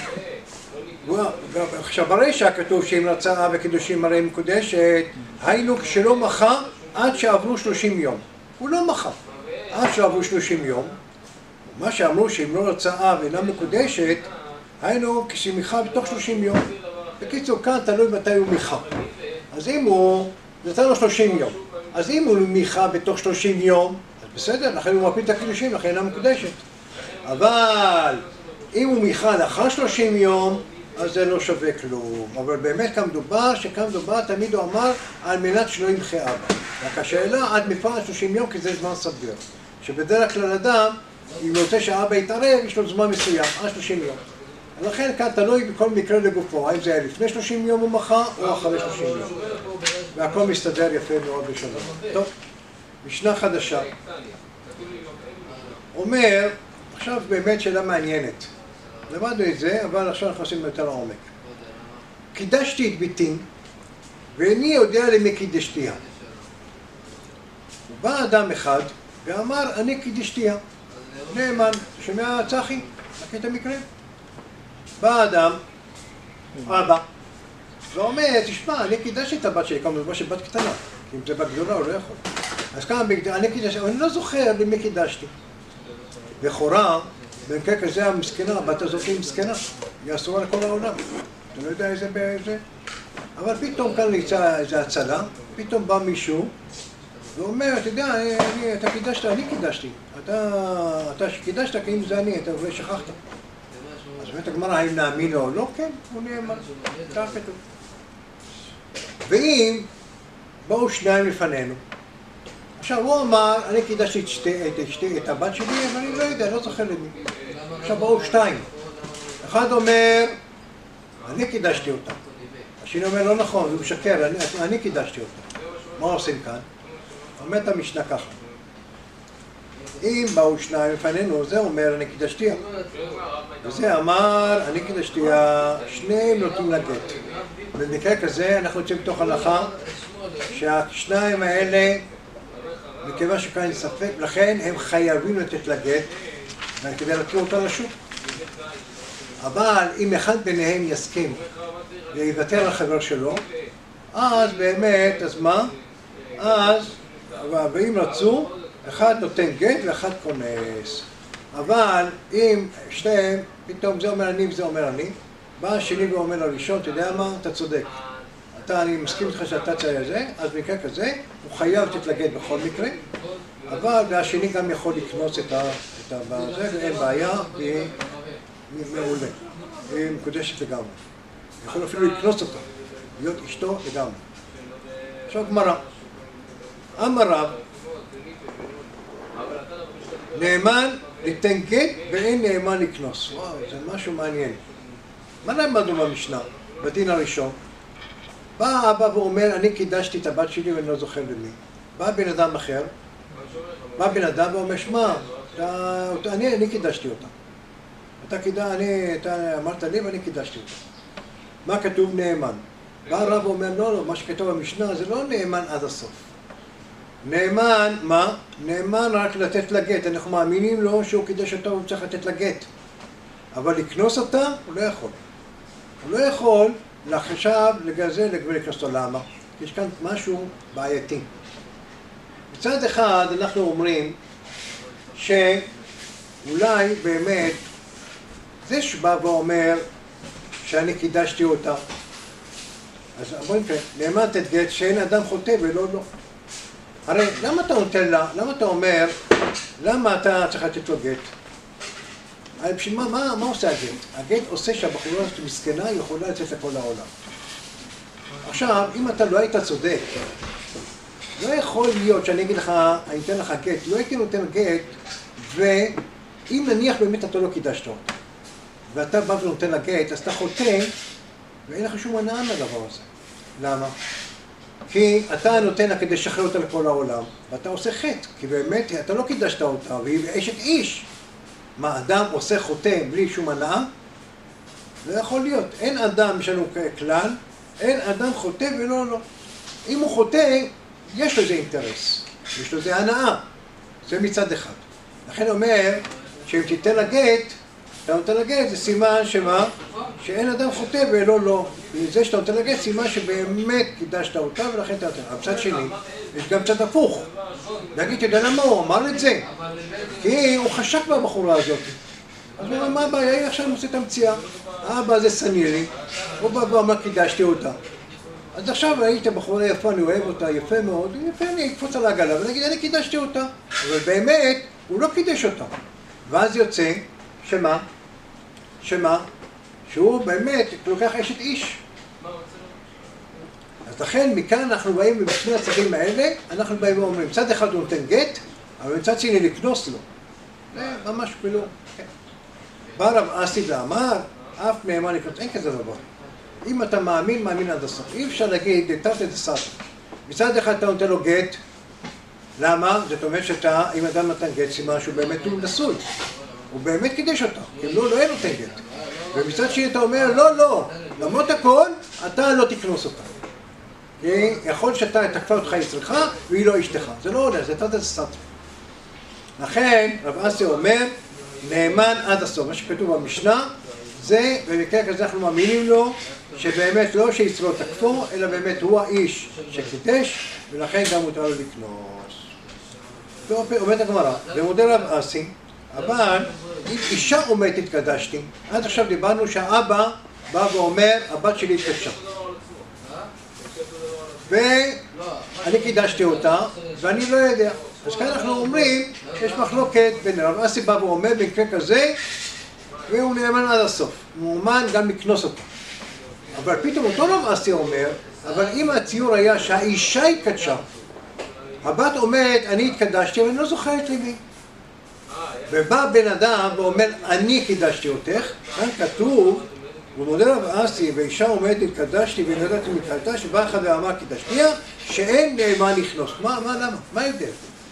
עכשיו ברישא כתוב שאם רצה אב וקידושים הרי מקודשת, היינו כשלא מחה עד שעברו 30 יום. הוא לא מחה. עד שעברו 30 יום, מה שאמרו שאם לא רצה אב אינה מקודשת, היינו כשמיכה בתוך 30 יום. בקיצור, כאן תלוי מתי הוא מיכה. אז אם הוא, נתן לו 30 יום. אז אם הוא מיכה בתוך 30 יום, אז בסדר, לכן הוא מפיל את הקידושים, לכן אינה מקודשת. אבל אם הוא מיכה לאחר 30 יום, אז זה לא שווה כלום. אבל באמת כאן מדובר, תמיד הוא אמר, על מנת שלא ימחה אבא. רק השאלה, עד מפעל 30 יום, כי זה זמן סביר. שבדרך כלל אדם, אם הוא רוצה שהאבא יתערב, יש לו זמן מסוים, עד 30 יום. ולכן כאן תלוי בכל מקרה לגופו, האם זה היה לפני 30 יום הוא מחה, או אחרי 30 יום. והכל מסתדר יפה מאוד בשלום. טוב, משנה חדשה. אומר, עכשיו באמת שאלה מעניינת. למדנו את זה, אבל עכשיו אנחנו עושים יותר לעומק. קידשתי את ביתי, ואיני יודע למי קידשתיה. בא אדם אחד ואמר, אני קידשתיה. נאמן, שומע צחי? מכיר את המקרה? בא אדם, אבא, ואומר, תשמע, אני קידשתי את הבת שלי, כמובן שבת קטנה, כי אם זה בת גדולה הוא לא יכול. אז כמה בגדולה, אני קידשתי, אבל אני לא זוכר למי קידשתי. לכאורה, במקרה כזה המסכנה, הבת הזאת היא מסכנה, היא אסורה לכל העולם. אתה לא יודע איזה... אבל פתאום כאן נמצא איזו הצלה, פתאום בא מישהו, ואומר, אתה יודע, אתה קידשת, אני קידשתי. אתה שקידשת, כי אם זה אני, אתה אולי שכחת. אז באמת הגמרא, האם נאמין לו או לא? כן, הוא נאמן. כך כתוב. ואם באו שניים לפנינו. עכשיו הוא אמר, אני קידשתי את הבת שלי, אבל אני לא יודע, לא זוכר למי. עכשיו באו שתיים. אחד אומר, אני קידשתי אותה. השני אומר, לא נכון, הוא משקר, אני קידשתי אותה. מה עושים כאן? אומרת המשנה ככה. אם באו שניים לפנינו, זה אומר, אני קידשתיה. וזה אמר, אני קידשתיה, שניהם נותנים לגט. במקרה כזה אנחנו יוצאים בתוך הלכה שהשניים האלה, מכיוון שכאן ספק, לכן הם חייבים לתת לגט כדי להכיר אותה לשוק. אבל אם אחד ביניהם יסכים ויוותר על החבר שלו, אז באמת, אז מה? אז, ואם רצו, אחד נותן גט ואחד כונס. אבל אם שתיהם, פתאום זה אומר אני וזה אומר אני, בא השני ואומר לראשון, אתה יודע מה? אתה צודק. אני מסכים איתך שאתה צריך לזה, אז במקרה כזה, הוא חייב לתת לגט בכל מקרה, אבל והשני גם יכול לקנוס את זה, ואין בעיה, והיא מעולה. היא מקודשת לגמרי. יכול אפילו לקנוס אותה, להיות אשתו לגמרי. עכשיו גמרא. אמר רב, נאמן ליתן גט ואין נאמן לקנוס. וואו, זה משהו מעניין. מה למדנו במשנה, בדין הראשון? בא אבא ואומר, אני קידשתי את הבת שלי ואני לא זוכר למי. בא בן אדם אחר, בא בן אדם ואומר, שמע, אני קידשתי אותה. אתה אמרת לי ואני קידשתי אותה. מה כתוב נאמן? בא הרב ואומר, לא, מה שכתוב במשנה זה לא נאמן עד הסוף. נאמן, מה? נאמן רק לתת לגט. אנחנו מאמינים לו שהוא קידש אותה והוא צריך לתת לגט. אבל לקנוס אותה, הוא לא יכול. הוא לא יכול לחשב לגזל ולקנוס אותו. למה? יש כאן משהו בעייתי. מצד אחד אנחנו אומרים שאולי באמת זה שבא ואומר שאני קידשתי אותה. אז בואי נקרא, נאמן לתת גט שאין אדם חוטא ולא לא. הרי למה אתה נותן לה, למה אתה אומר, למה אתה צריך לתת לו גט? בשביל מה עושה הגט? הגט עושה שהבחורה הזאת מסכנה יכולה לצאת לכל העולם. עכשיו, אם אתה לא היית צודק, לא יכול להיות שאני אגיד לך, אני אתן לך גט, לא הייתי נותן גט, ואם נניח באמת אתה לא קידשת אותה, ואתה בא ונותן לה גט, אז אתה חוטא, ואין לך שום הנאה מהדבר הזה. למה? כי אתה נותן לה כדי לשחרר אותה לכל העולם, ואתה עושה חטא, כי באמת אתה לא קידשת אותה, והיא אשת איש. מה, אדם עושה חוטא בלי שום הנאה? לא יכול להיות. אין אדם, יש לנו כלל, אין אדם חוטא ולא לא. אם הוא חוטא, יש לו איזה אינטרס, יש לו איזה הנאה. זה מצד אחד. לכן אומר, שאם תיתן לה גט, אתה נותן לה גט, זה סימן שמה? שאין אדם חוטא ולא לא. זה שאתה נותן לה גט, סימן שבאמת קידשת אותה ולכן אתה נותן. מצד שני, יש גם צד הפוך. להגיד, אתה יודע למה הוא אמר את זה? כי הוא חשק בבחורה הזאת. אז הוא אומר, מה הבעיה? היא עכשיו עושה את המציאה. האבא זה סנירי, הוא בא ואומר, קידשתי אותה. אז עכשיו ראית בחורה יפה, אני אוהב אותה, יפה מאוד, יפה, אני אקפוץ על העגלה ונגיד, אני קידשתי אותה. אבל באמת, הוא לא קידש אותה. ואז יוצא, שמה? שהוא באמת לוקח אשת איש. אז לכן, מכאן אנחנו באים בשני הצדים האלה, אנחנו באים ואומרים, מצד אחד הוא נותן גט, אבל מצד שני לקנוס לו. זה ממש כאילו, כן. בא רב אסי ואמר, אף נאמן לקנוס, אין כזה דבר. אם אתה מאמין עד הסוף. אי אפשר להגיד, דתת את הסף. מצד אחד אתה נותן לו גט, למה? זאת אומרת שאתה, אם אדם נתן גט, סימן שהוא באמת הוא נשוי. הוא באמת קידש אותה, כי לא אין נותן גט. ומצד שני אתה אומר, לא, למרות הכל, אתה לא תקנוס אותה. כי יכול שאתה תקפה אותך אצלך, והיא לא אשתך. זה לא עולה, זה דתת את הסף. לכן, רב אסי אומר, נאמן עד הסוף. מה שכתוב במשנה, זה, במקרה כזה אנחנו מאמינים לו, שבאמת לא שיצרו תקפו, אלא באמת הוא האיש שקידש, ולכן גם מותר לו לקנוס. ועומד הגמרא, ומודה רב אסי, אבל אם אישה עומדת התקדשתי, עד עכשיו דיברנו שהאבא בא ואומר, הבת שלי התקדשה. ואני קידשתי אותה, ואני לא יודע. אז כאן אנחנו אומרים שיש מחלוקת בין רב אסי בא ואומר במקרה כזה, והוא נאמן עד הסוף. הוא מאומן גם לקנוס אותו. אבל פתאום אותו רב אסי אומר, אבל אם הציור היה שהאישה התקדשה, הבת אומרת, אני התקדשתי, אבל אני לא זוכרת למי. ובא בן אדם ואומר, אני קידשתי אותך, כאן כתוב, במודל רב אסי, ואישה אומרת, התקדשתי ונדעתי מתקדש, שבא אחד ואמר קידשתיה, שאין נאמן לכנוס. למה? מה ההבדל?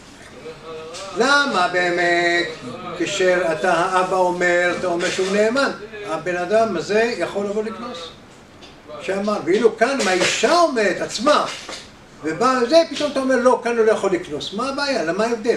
למה באמת, כשאתה האבא אומר, אתה אומר שהוא נאמן, הבן אדם הזה יכול לבוא לכנוס? שאמר, ואילו כאן האישה אומרת עצמה, ובא זה, פתאום אתה אומר, לא, כאן הוא לא יכול לכנוס. מה הבעיה? למה ההבדל?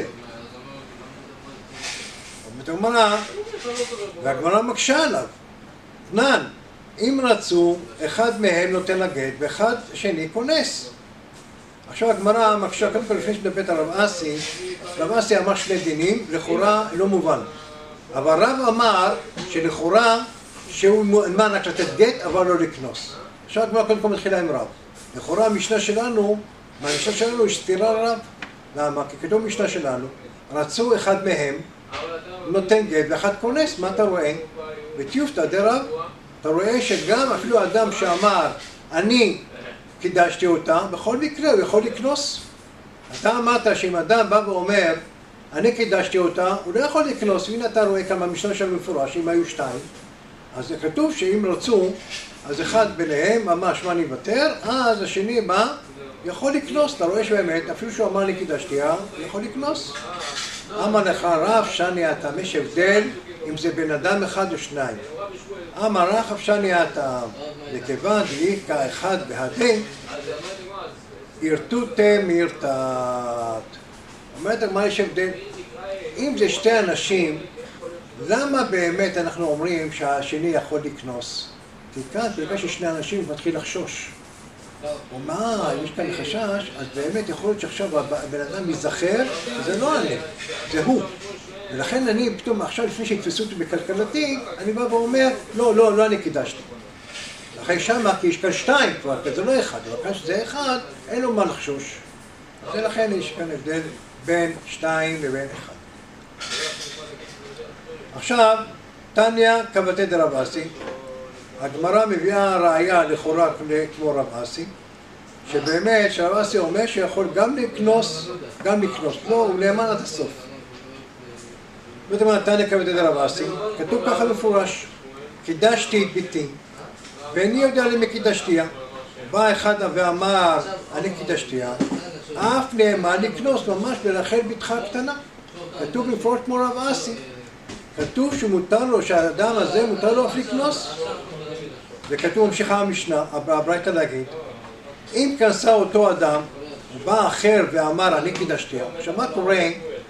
והגמרא מקשה עליו. תנן, אם רצו, אחד מהם נותן לגט, ואחד שני כונס. עכשיו הגמרא מקשה, קודם כל לפני שדברת על רב אסי, רב אסי אמר שני דינים, לכאורה לא מובן. אבל רב אמר שלכאורה שהוא נאמן רק לתת גט, אבל לא לכנוס. עכשיו הגמרא קודם כל מתחילה עם רב. לכאורה המשנה שלנו, מהמשנה שלנו יש סתירה לרב. למה? כי כתוב משנה שלנו, רצו אחד מהם, נותן גט ואחד כונס, מה אתה רואה? בטיופתא דרב, אתה רואה שגם אפילו אדם שאמר, אני קידשתי אותה, בכל מקרה הוא יכול לקנוס. אתה אמרת שאם אדם בא ואומר, אני קידשתי אותה, הוא לא יכול לקנוס, והנה אתה רואה כמה משנה של מפורש, אם היו שתיים. אז זה כתוב שאם רצו, אז אחד ביניהם ממש מה נוותר, אז השני בא, יכול לקנוס, אתה רואה שבאמת, אפילו שהוא אמר לי קידשתיה, הוא יכול לקנוס. אמר לך רב שני אתה, יש הבדל אם זה בן אדם אחד או שניים. אמר רב שני אתה, לכיוון דאיכא אחד בהדין, ירתותם ירתת. אומרת מה יש הבדל? אם זה שתי אנשים, למה באמת אנחנו אומרים שהשני יכול לקנוס? כי כאן בגלל ששני אנשים הוא מתחיל לחשוש. או מה, יש כאן חשש, אז באמת יכול להיות שעכשיו הבן אדם מזכר, זה לא אני, זה הוא. ולכן אני פתאום עכשיו לפני שהתפסו אותי בכלכלתי, אני בא ואומר, לא אני קידשתי. לכן שמה, כי יש כאן שתיים כבר, זה לא אחד, אבל כאן שזה אחד, אין לו מה לחשוש. ולכן יש כאן הבדל בין שתיים לבין אחד. עכשיו, תניא כבתי דרב אסי, הגמרא מביאה ראיה לכאורה כמו רב אסי, שבאמת שרב אסי אומר שיכול גם לקנוס, לא, הוא נאמן עד הסוף. זאת אומרת, תניא כבתי דרב אסי, כתוב ככה מפורש, קידשתי את ביתי, ואיני יודע למי קידשתיה. בא אחד ואמר, אני קידשתיה, אף נאמן לקנוס ממש ברחל בתך הקטנה. כתוב מפורש כמו רב אסי. כתוב שמותר לו, שהאדם הזה מותר לו אף לקנוס. וכתוב ממשיכה המשנה, הברייתא להגיד, אם כנסה אותו אדם, הוא בא אחר ואמר אני קידשתיה. עכשיו מה קורה?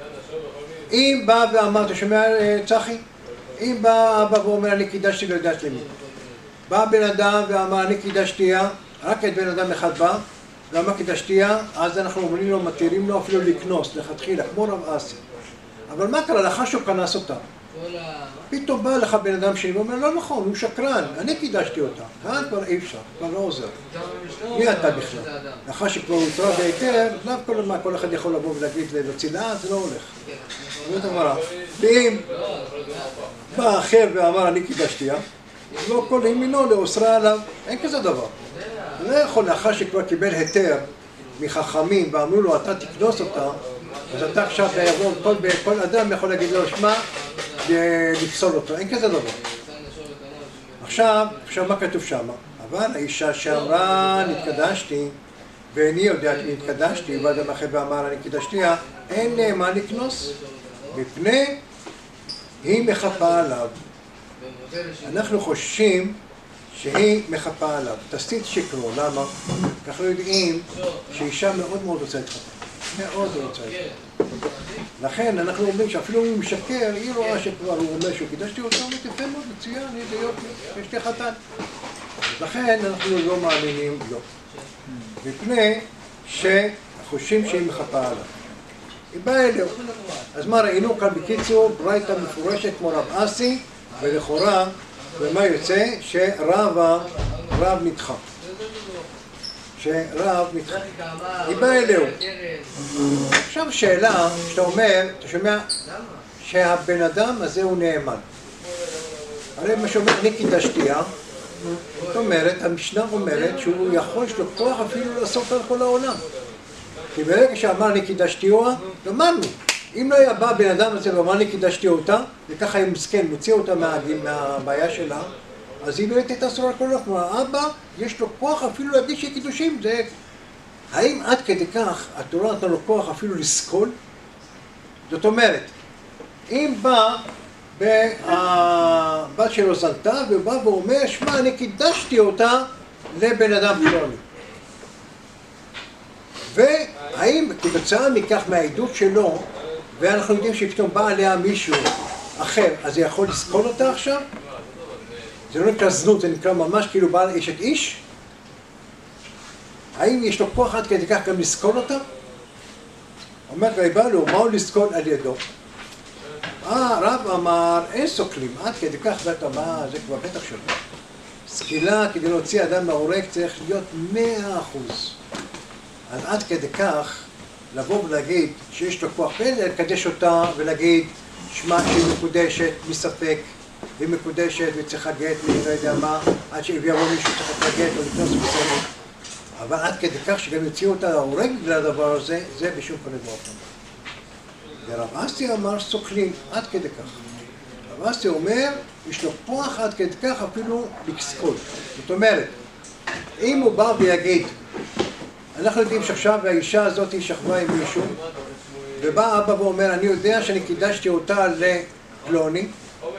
אם בא ואמר, אתה שומע צחי? אם בא אבא ואומר אני קידשתי לא יודעת למי. בא בן אדם ואמר אני קידשתיה, רק את בן אדם אחד בא, ואמר קידשתיה, אז אנחנו אומרים לו, מתירים לו אפילו לקנוס, לכתחילה, כמו רב אסי. אבל מה קרה? לאחר שהוא כנס אותה. פתאום בא לך בן אדם שני ואומר, לא נכון, הוא שקרן, אני קידשתי אותה. כאן כבר אי אפשר, כבר לא עוזר. מי אתה בכלל? לאחר שכבר הוא הותרה בהיתר, כל אחד יכול לבוא ולהגיד לצילה, זה לא הולך. זאת אומרת, ואם בא אחר ואמר, אני קידשתיה, לא כל ימינו לאוסרה עליו, אין כזה דבר. הוא לא יכול, לאחר שכבר קיבל היתר מחכמים ואמרו לו, אתה תקנוס אותה, אז אתה עכשיו יבוא, כל אדם יכול להגיד לו, שמע, לפסול אותו, אין כזה דבר. עכשיו מה כתוב שם? אבל האישה שאמרה, נתקדשתי, ואיני יודעת מי נתקדשתי, ואדם אחר ואמר, אני קידשתיה, אין נאמן לקנוס, מפני היא מחפה עליו. אנחנו חוששים שהיא מחפה עליו. תסתית שקרו, למה? אנחנו יודעים שאישה מאוד מאוד רוצה להתחתן. מאוד רוצה להתחתן. לכן אנחנו אומרים שאפילו אם הוא משקר, היא רואה שכבר הוא אומר שהוא קידשתי אותו, הוא מתייפה מאוד, מצוין, זה יופי, יש לי חתן. לכן אנחנו לא מאמינים לו. מפני שחושבים שהיא מחפה עליו. היא באה אליה. אז מה ראינו כאן בקיצור, ברייתא מפורשת כמו רב אסי, ולכאורה, ומה יוצא? שרב נדחה. היא באה אליה. עכשיו שאלה, שאתה אומר, אתה שומע שהבן אדם הזה הוא נאמן. הרי מה שאומר, אני קידשתיה, זאת אומרת, המשנה אומרת שהוא יכול, יש לו כוח אפילו לעשות על כל העולם. כי ברגע שאמר לי קידשתי אותה, אמרנו, אם לא היה בא בן אדם הזה ואמר לי קידשתי אותה, וככה היא מסכן, מוציא אותה מהבעיה שלה, אז היא באמת הייתה אסורה על כל העולם. כלומר, אבא, יש לו כוח אפילו להגיד שקידושים, זה... האם עד כדי כך התורה נתנה לו כוח אפילו לסכול? זאת אומרת, אם בא הבת שלו זנתה, ובא ואומר, שמע, אני קידשתי אותה לבן אדם פלוני. והאם כתוצאה מכך מהעדות שלו, ואנחנו יודעים שפתאום בא עליה מישהו אחר, אז זה יכול לסכול אותה עכשיו? זה לא נקרא זנות, זה נקרא ממש כאילו בעל אשת איש? האם יש לו כוח עד כדי כך גם לסכול אותה? אומר רבי לו, מה הוא לסכול על ידו? הרב אמר, אין סוקלים, עד כדי כך ואת אמר, זה כבר בטח שלו. סקילה כדי להוציא אדם מההורג צריך להיות 100%. אז עד כדי כך, לבוא ולהגיד שיש לו כוח ולקדש אותה ולהגיד, שמע שהיא מקודשת מספק, והיא מקודשת וצריכה גט ולא יודע מה, עד שיבוא מישהו צריך לגט או לקנוס בסדר. אבל עד כדי כך שגם יוציאו אותה להורג בגלל הדבר הזה, זה בשום פנים ואופן. ורב אסי אמר סוקלים, עד כדי כך. רב אסי אומר, יש לו כוח עד כדי כך אפילו לסכול. זאת אומרת, אם הוא בא ויגיד, אנחנו יודעים שעכשיו האישה הזאת שכבה עם מישהו, ובא אבא ואומר, אני יודע שאני קידשתי אותה לפלוני,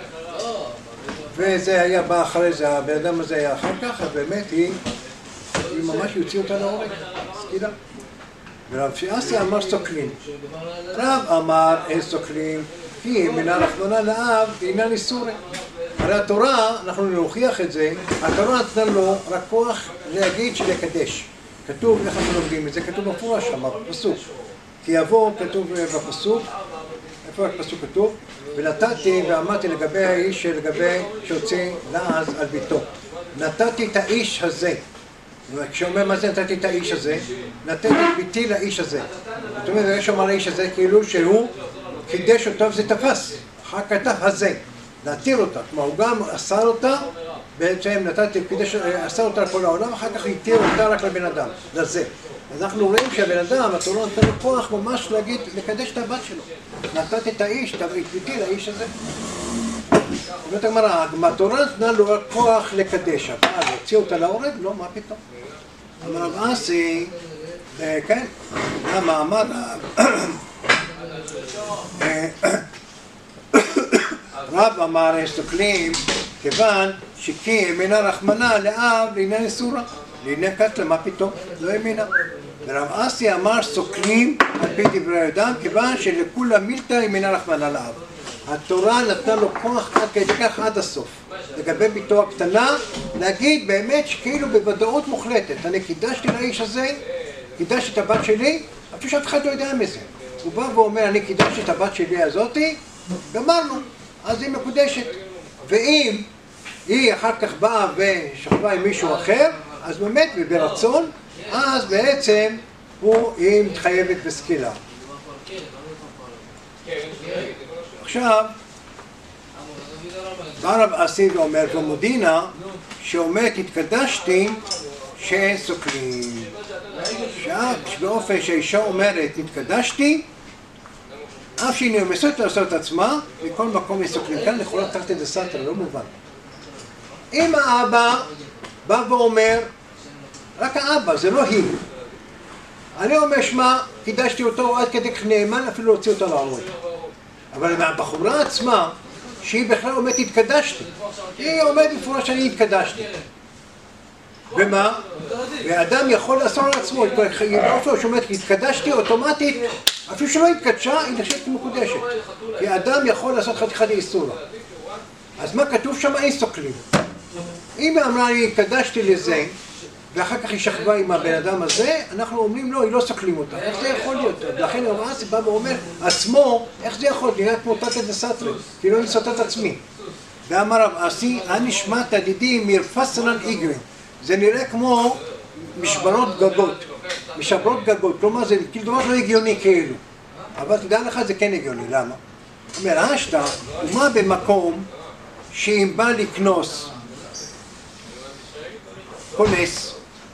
וזה היה בא אחרי זה, הבן אדם הזה היה אחר כך, אז באמת היא ממש יוציא אותה להורג, סקילה. ורב אסי אמר סוקלים. רב אמר אין סוקלים, כי מן הרחמנא לאב בעניין איסורי. הרי התורה, אנחנו נוכיח את זה, התורה נתנה לו רק כוח להגיד שלקדש. כתוב, איך אנחנו לומדים את זה? כתוב מפורש שם, בפסוק. כי יבוא, כתוב בפסוק, איפה הפסוק כתוב? ונתתי ואמרתי לגבי האיש לגבי שהוציא לעז על ביתו. נתתי את האיש הזה. וכשאומר מה זה נתתי את האיש הזה, נתתי את ביתי לאיש הזה. זאת אומרת, יש אומר לאיש הזה כאילו שהוא קידש אותו וזה תפס. אחר כתב הזה, להתיר אותה. כלומר, הוא גם אסר אותה, בעצם נתתי, אסר אותה לכל העולם, אחר כך התיר אותה רק לבן אדם, לזה. אז אנחנו רואים שהבן אדם, התורה נתן לו כוח ממש להגיד, לקדש את הבת שלו. נתתי את האיש, את ביתי לאיש הזה. זאת אומרת, התורה נתנה לו רק כוח לקדש, אבל להוציא אותה להורג? לא, מה פתאום? אמר רב אסי, כן, למה אמר, רב אמר סוקלים, כיוון שכי מן הרחמנא לאב לעניין איסורא, לעניין קטלה, מה פתאום? לא האמינה. ורב אסי אמר סוקלים על פי דברי אדם, כיוון שלכולה מילתא מן הרחמנא לאב. התורה נתנה לו כוח עד כדי כך עד הסוף. לגבי ביתו הקטנה, להגיד באמת שכאילו בוודאות מוחלטת. אני קידשתי לאיש הזה, קידשתי את הבת שלי, אפילו שאף אחד לא יודע מזה. הוא בא ואומר, אני קידשתי את הבת שלי הזאתי, גמרנו, אז היא מקודשת. ואם היא אחר כך באה ושכבה עם מישהו אחר, אז באמת, וברצון, אז בעצם היא מתחייבת בסקילה. עכשיו, בא רב אסי ואומר במודינה, שאומרת התקדשתי שאין סוקלים. שבאופן שהאישה אומרת התקדשתי, אף שהיא נרמסת לעשות עצמה, מכל מקום יש סוקלים. כאן יכולה לקחת את זה סתר, לא מובן. אם האבא בא ואומר, רק האבא, זה לא היא. אני אומר, שמע, קידשתי אותו עד כדי נאמן, אפילו להוציא אותו להורג. אבל הבחורה עצמה, שהיא בכלל אומרת התקדשתי, היא אומרת בפורש שאני התקדשתי. ומה? ואדם יכול לעשות על עצמו, באופן שאומרת התקדשתי אוטומטית, אפילו שלא התקדשה, היא נחשבת כמקודשת. כי האדם יכול לעשות חתיכת איסורה. אז מה כתוב שם? אין סוקלים. אם היא אמרה לי התקדשתי לזה, ואחר כך היא שכבה עם הבן אדם הזה, אנחנו אומרים לו, היא לא סוקלים אותה. איך זה יכול להיות? ולכן רב אסי בא ואומר, עצמו, איך זה יכול להיות? נראה כמו תתא דסתרי, כי לא נסתת את עצמי. ואמר רב אסי, הנשמע תדידי מרפסנן איגרין. זה נראה כמו משברות גגות. משברות גגות, כלומר זה כאילו דבר לא הגיוני כאילו. אבל תדע לך זה כן הגיוני, למה? אומר, השתא, ומה במקום שאם בא לקנוס, כונס.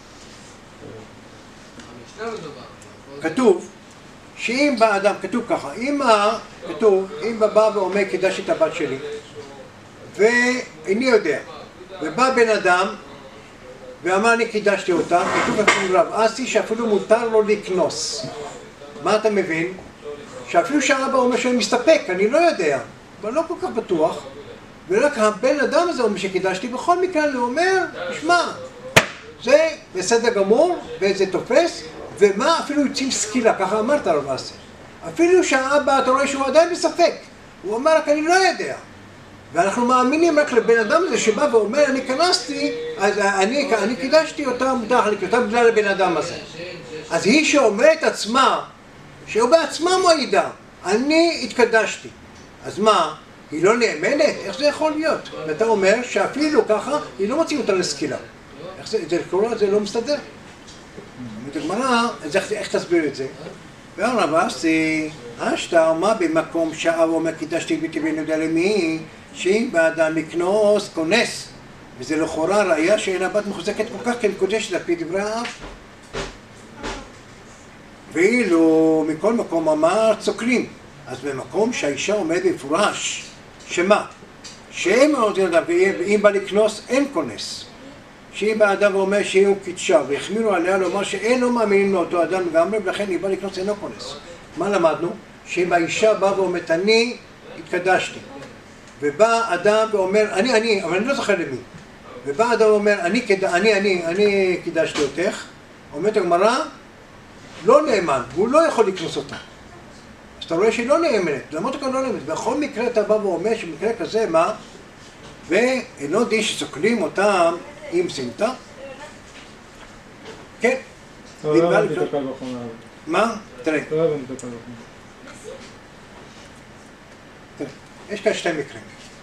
כתוב שאם בא אדם, כתוב ככה, אם בא ואומר קידשתי את הבת שלי ואיני יודע, ובא בן אדם ואמר אני קידשתי אותה, כתוב אפילו רב אסי שאפילו מותר לו לקנוס. מה אתה מבין? שאפילו שהאבא אומר שאני מסתפק, אני לא יודע, אבל לא כל כך בטוח, ורק הבן אדם הזה אומר שקידשתי, בכל מקרה הוא אומר, שמע, זה בסדר גמור וזה תופס, ומה אפילו יוצאים סקילה, ככה אמרת רב אסי. אפילו שהאבא אתה רואה שהוא עדיין בספק, הוא אומר רק אני לא יודע. ואנחנו מאמינים רק לבן אדם הזה שבא ואומר אני כנסתי, אז אני קידשתי אותה, מותר לי אותה בגלל הבן אדם הזה. אז היא שאומרת עצמה, שהוא בעצמה מעידה, אני התקדשתי. אז מה? היא לא נאמנת? איך זה יכול להיות? ואתה אומר שאפילו ככה, היא לא מוצאים אותה לסקילה. זה לא מסתדר. בגמרא, אז איך תסביר את זה? והרב אסי, אשתא מה במקום שהאב אומר קידשתי ביתי ואיני יודע למי, שאם באדם לקנוס, כונס. וזה לכאורה ראיה שאין הבת מחוזקת כל כך כמקודשת על פי דברי האב. ואילו מכל מקום אמר צוקלים. אז במקום שהאישה עומד במפורש, שמה? שאין מאוד אדם, ואם בא לקנוס אין כונס. שאם בא אדם ואומר שהיא הוא קידשה, והחמירו עליה לומר שאין לא מאמינים לאותו אדם לגמרי, ולכן אם בא לקנוס אינו כונס. מה למדנו? שאם האישה בא ואומרת אני התקדשתי, ובא אדם ואומר אני, אבל אני לא זוכר למי, ובא אדם ואומר אני קידשתי אותך, אומרת הגמרא לא נאמן, והוא לא יכול לקנוס אותה. אז אתה רואה שהיא לא נאמנת, למרות הכל לא נאמנת. בכל מקרה אתה בא ואומר שבמקרה כזה מה? ואינו דין שסוקלים אותם עם סמטה? כן. מה? תראה. יש כאן שתי מקרים.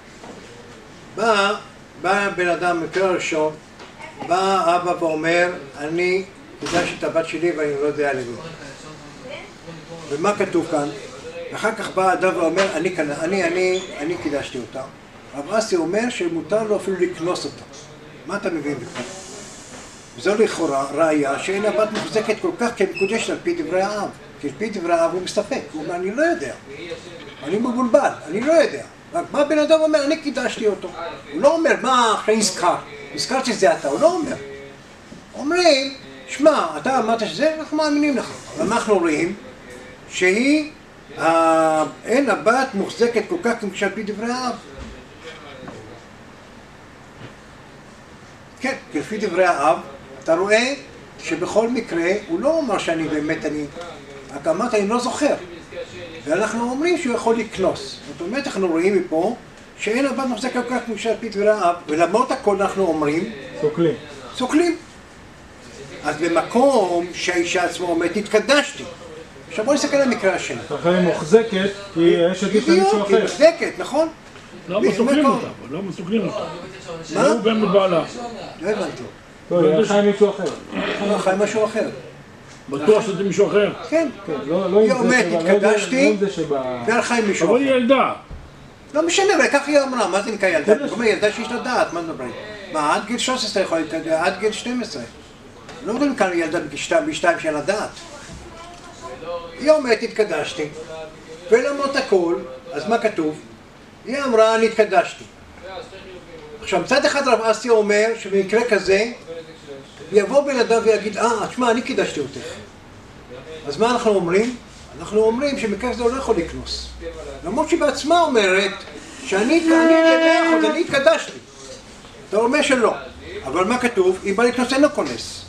בא בן אדם, מקרה הראשון, בא אבא ואומר, אני קידשתי את הבת שלי ואני לא יודע למי. ומה כתוב כאן? ואחר כך בא אדם ואומר, אני קידשתי אותה. רב אסי אומר שמותר לו אפילו לקנוס אותה. מה אתה מבין בכלל? וזו לכאורה ראיה שאין הבת מחוזקת כל כך כמקודשת על פי דברי האב. כי על פי דברי האב הוא מסתפק, הוא אומר, אני לא יודע. אני מבולבל, אני לא יודע. רק מה בן אדם אומר, אני קידשתי אותו. הוא לא אומר, מה אחרי נזכר שזה אתה, הוא לא אומר. אומרים, שמע, אתה אמרת שזה, אנחנו מאמינים לך. אבל אנחנו רואים שהיא, אין הבת מוחזקת כל כך כמקודשת על פי דברי האב. כן, לפי דברי האב, אתה רואה שבכל מקרה הוא לא אומר שאני באמת רק אמרת, אני לא זוכר. ואנחנו אומרים שהוא יכול לקנוס. זאת אומרת, אנחנו רואים מפה שאין הבת מחזק כל כך כמו שעל פי דברי האב, ולמרות הכל אנחנו אומרים סוקלים. אז במקום שהאישה עצמה אומרת, התקדשתי. עכשיו בואו נסתכל על המקרה השני. אחרי היא מוחזקת, כי יש עדיף למישהו אחר. היא מוחזקת, נכון? למה סוקלים אותה? למה סוקלים אותה? מה? הוא גם מבעלה. לא הבנתי. לא, היא חי מישהו אחר. היא חי משהו אחר. בטוח שזה מישהו אחר. כן. היא אומרת, התקדשתי, והלכה עם מישהו אחר. אבל היא ילדה. לא משנה, אבל ככה היא אמרה, מה זה נקרא ילדה? היא אומרת, ילדה שיש לה דעת, מה מדברים? מה, עד גיל 13 יכול להיות, עד גיל 12. לא מדברים כאן ילדה בשתיים שאין לה דעת. היא אומרת, התקדשתי, ולמרות הכל, אז מה כתוב? היא אמרה, אני התקדשתי. עכשיו, מצד אחד רב אסי אומר שבמקרה כזה, יבוא בן אדם ויגיד, תשמע, אני קידשתי אותך. אז מה אנחנו אומרים? אנחנו אומרים שבמקרה כזה הוא לא יכול לקנוס. למרות שהיא בעצמה אומרת שאני התקדשתי. אתה אומר שלא. אבל מה כתוב? אם בא לקנוס אינו כונס.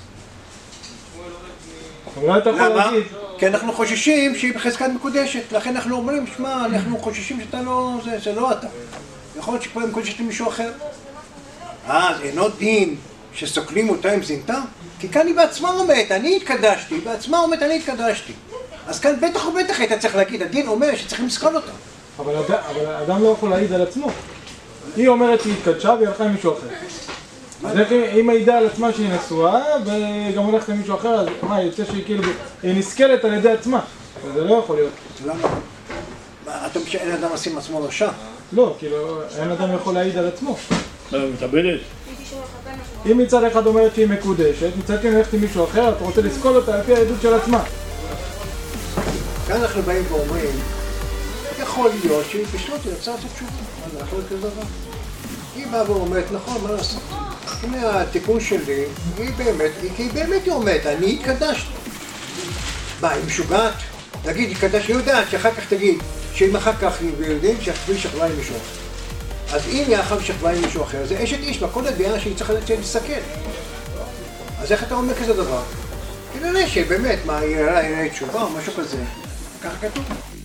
למה? כי אנחנו חוששים שהיא בחזקת מקודשת. לכן אנחנו אומרים, שמע, אנחנו חוששים שאתה לא, זה לא אתה. יכול להיות שפה היא מקודשת למישהו אחר. אז אינו דין שסוקלים אותה עם זינתה? כי כאן היא בעצמה אומרת, אני התקדשתי, היא בעצמה אומרת, אני התקדשתי. אז כאן בטח ובטח היית צריך להגיד, הדין אומר שצריכים לסקול אותה. אבל אדם לא יכול להעיד על עצמו. היא אומרת שהיא התקדשה והיא הלכה עם מישהו אחר. אז היא מעידה על עצמה שהיא נשואה וגם הולכת עם מישהו אחר, אז מה, יוצא שהיא כאילו, היא נסכלת על ידי עצמה. זה לא יכול להיות. למה? אתה אומר שאין אדם עושים עצמו רשע? לא, כאילו, אין אדם יכול להעיד על עצמו. מתאבדת? הייתי שואל חתן משהו. אם מצד אחד אומרת שהיא מקודשת, מצד שני הולכת עם מישהו אחר, אתה רוצה לסקול אותה לפי העדות של עצמה. כאן אנחנו באים ואומרים, יכול להיות שהיא פשוט יצאה את התשובה, מה לא יכול להיות כזה דבר? היא באה ואומרת, נכון, מה לעשות? הנה התיקון שלי, היא באמת אומרת, אני התקדשתי. מה, היא משוגעת? נגיד, התקדשת, היא יודעת שאחר כך תגיד, שאם אחר כך היא יודעים שהיא שכבה עם מישהו אחר. אז אם היא אחר שכבה עם מישהו אחר, זה אשת איש, בכל הדעה שהיא צריכה להסתכל. אז איך אתה אומר כזה דבר? כנראה שבאמת, מה, היא תשובה או משהו כזה? ככה כתוב.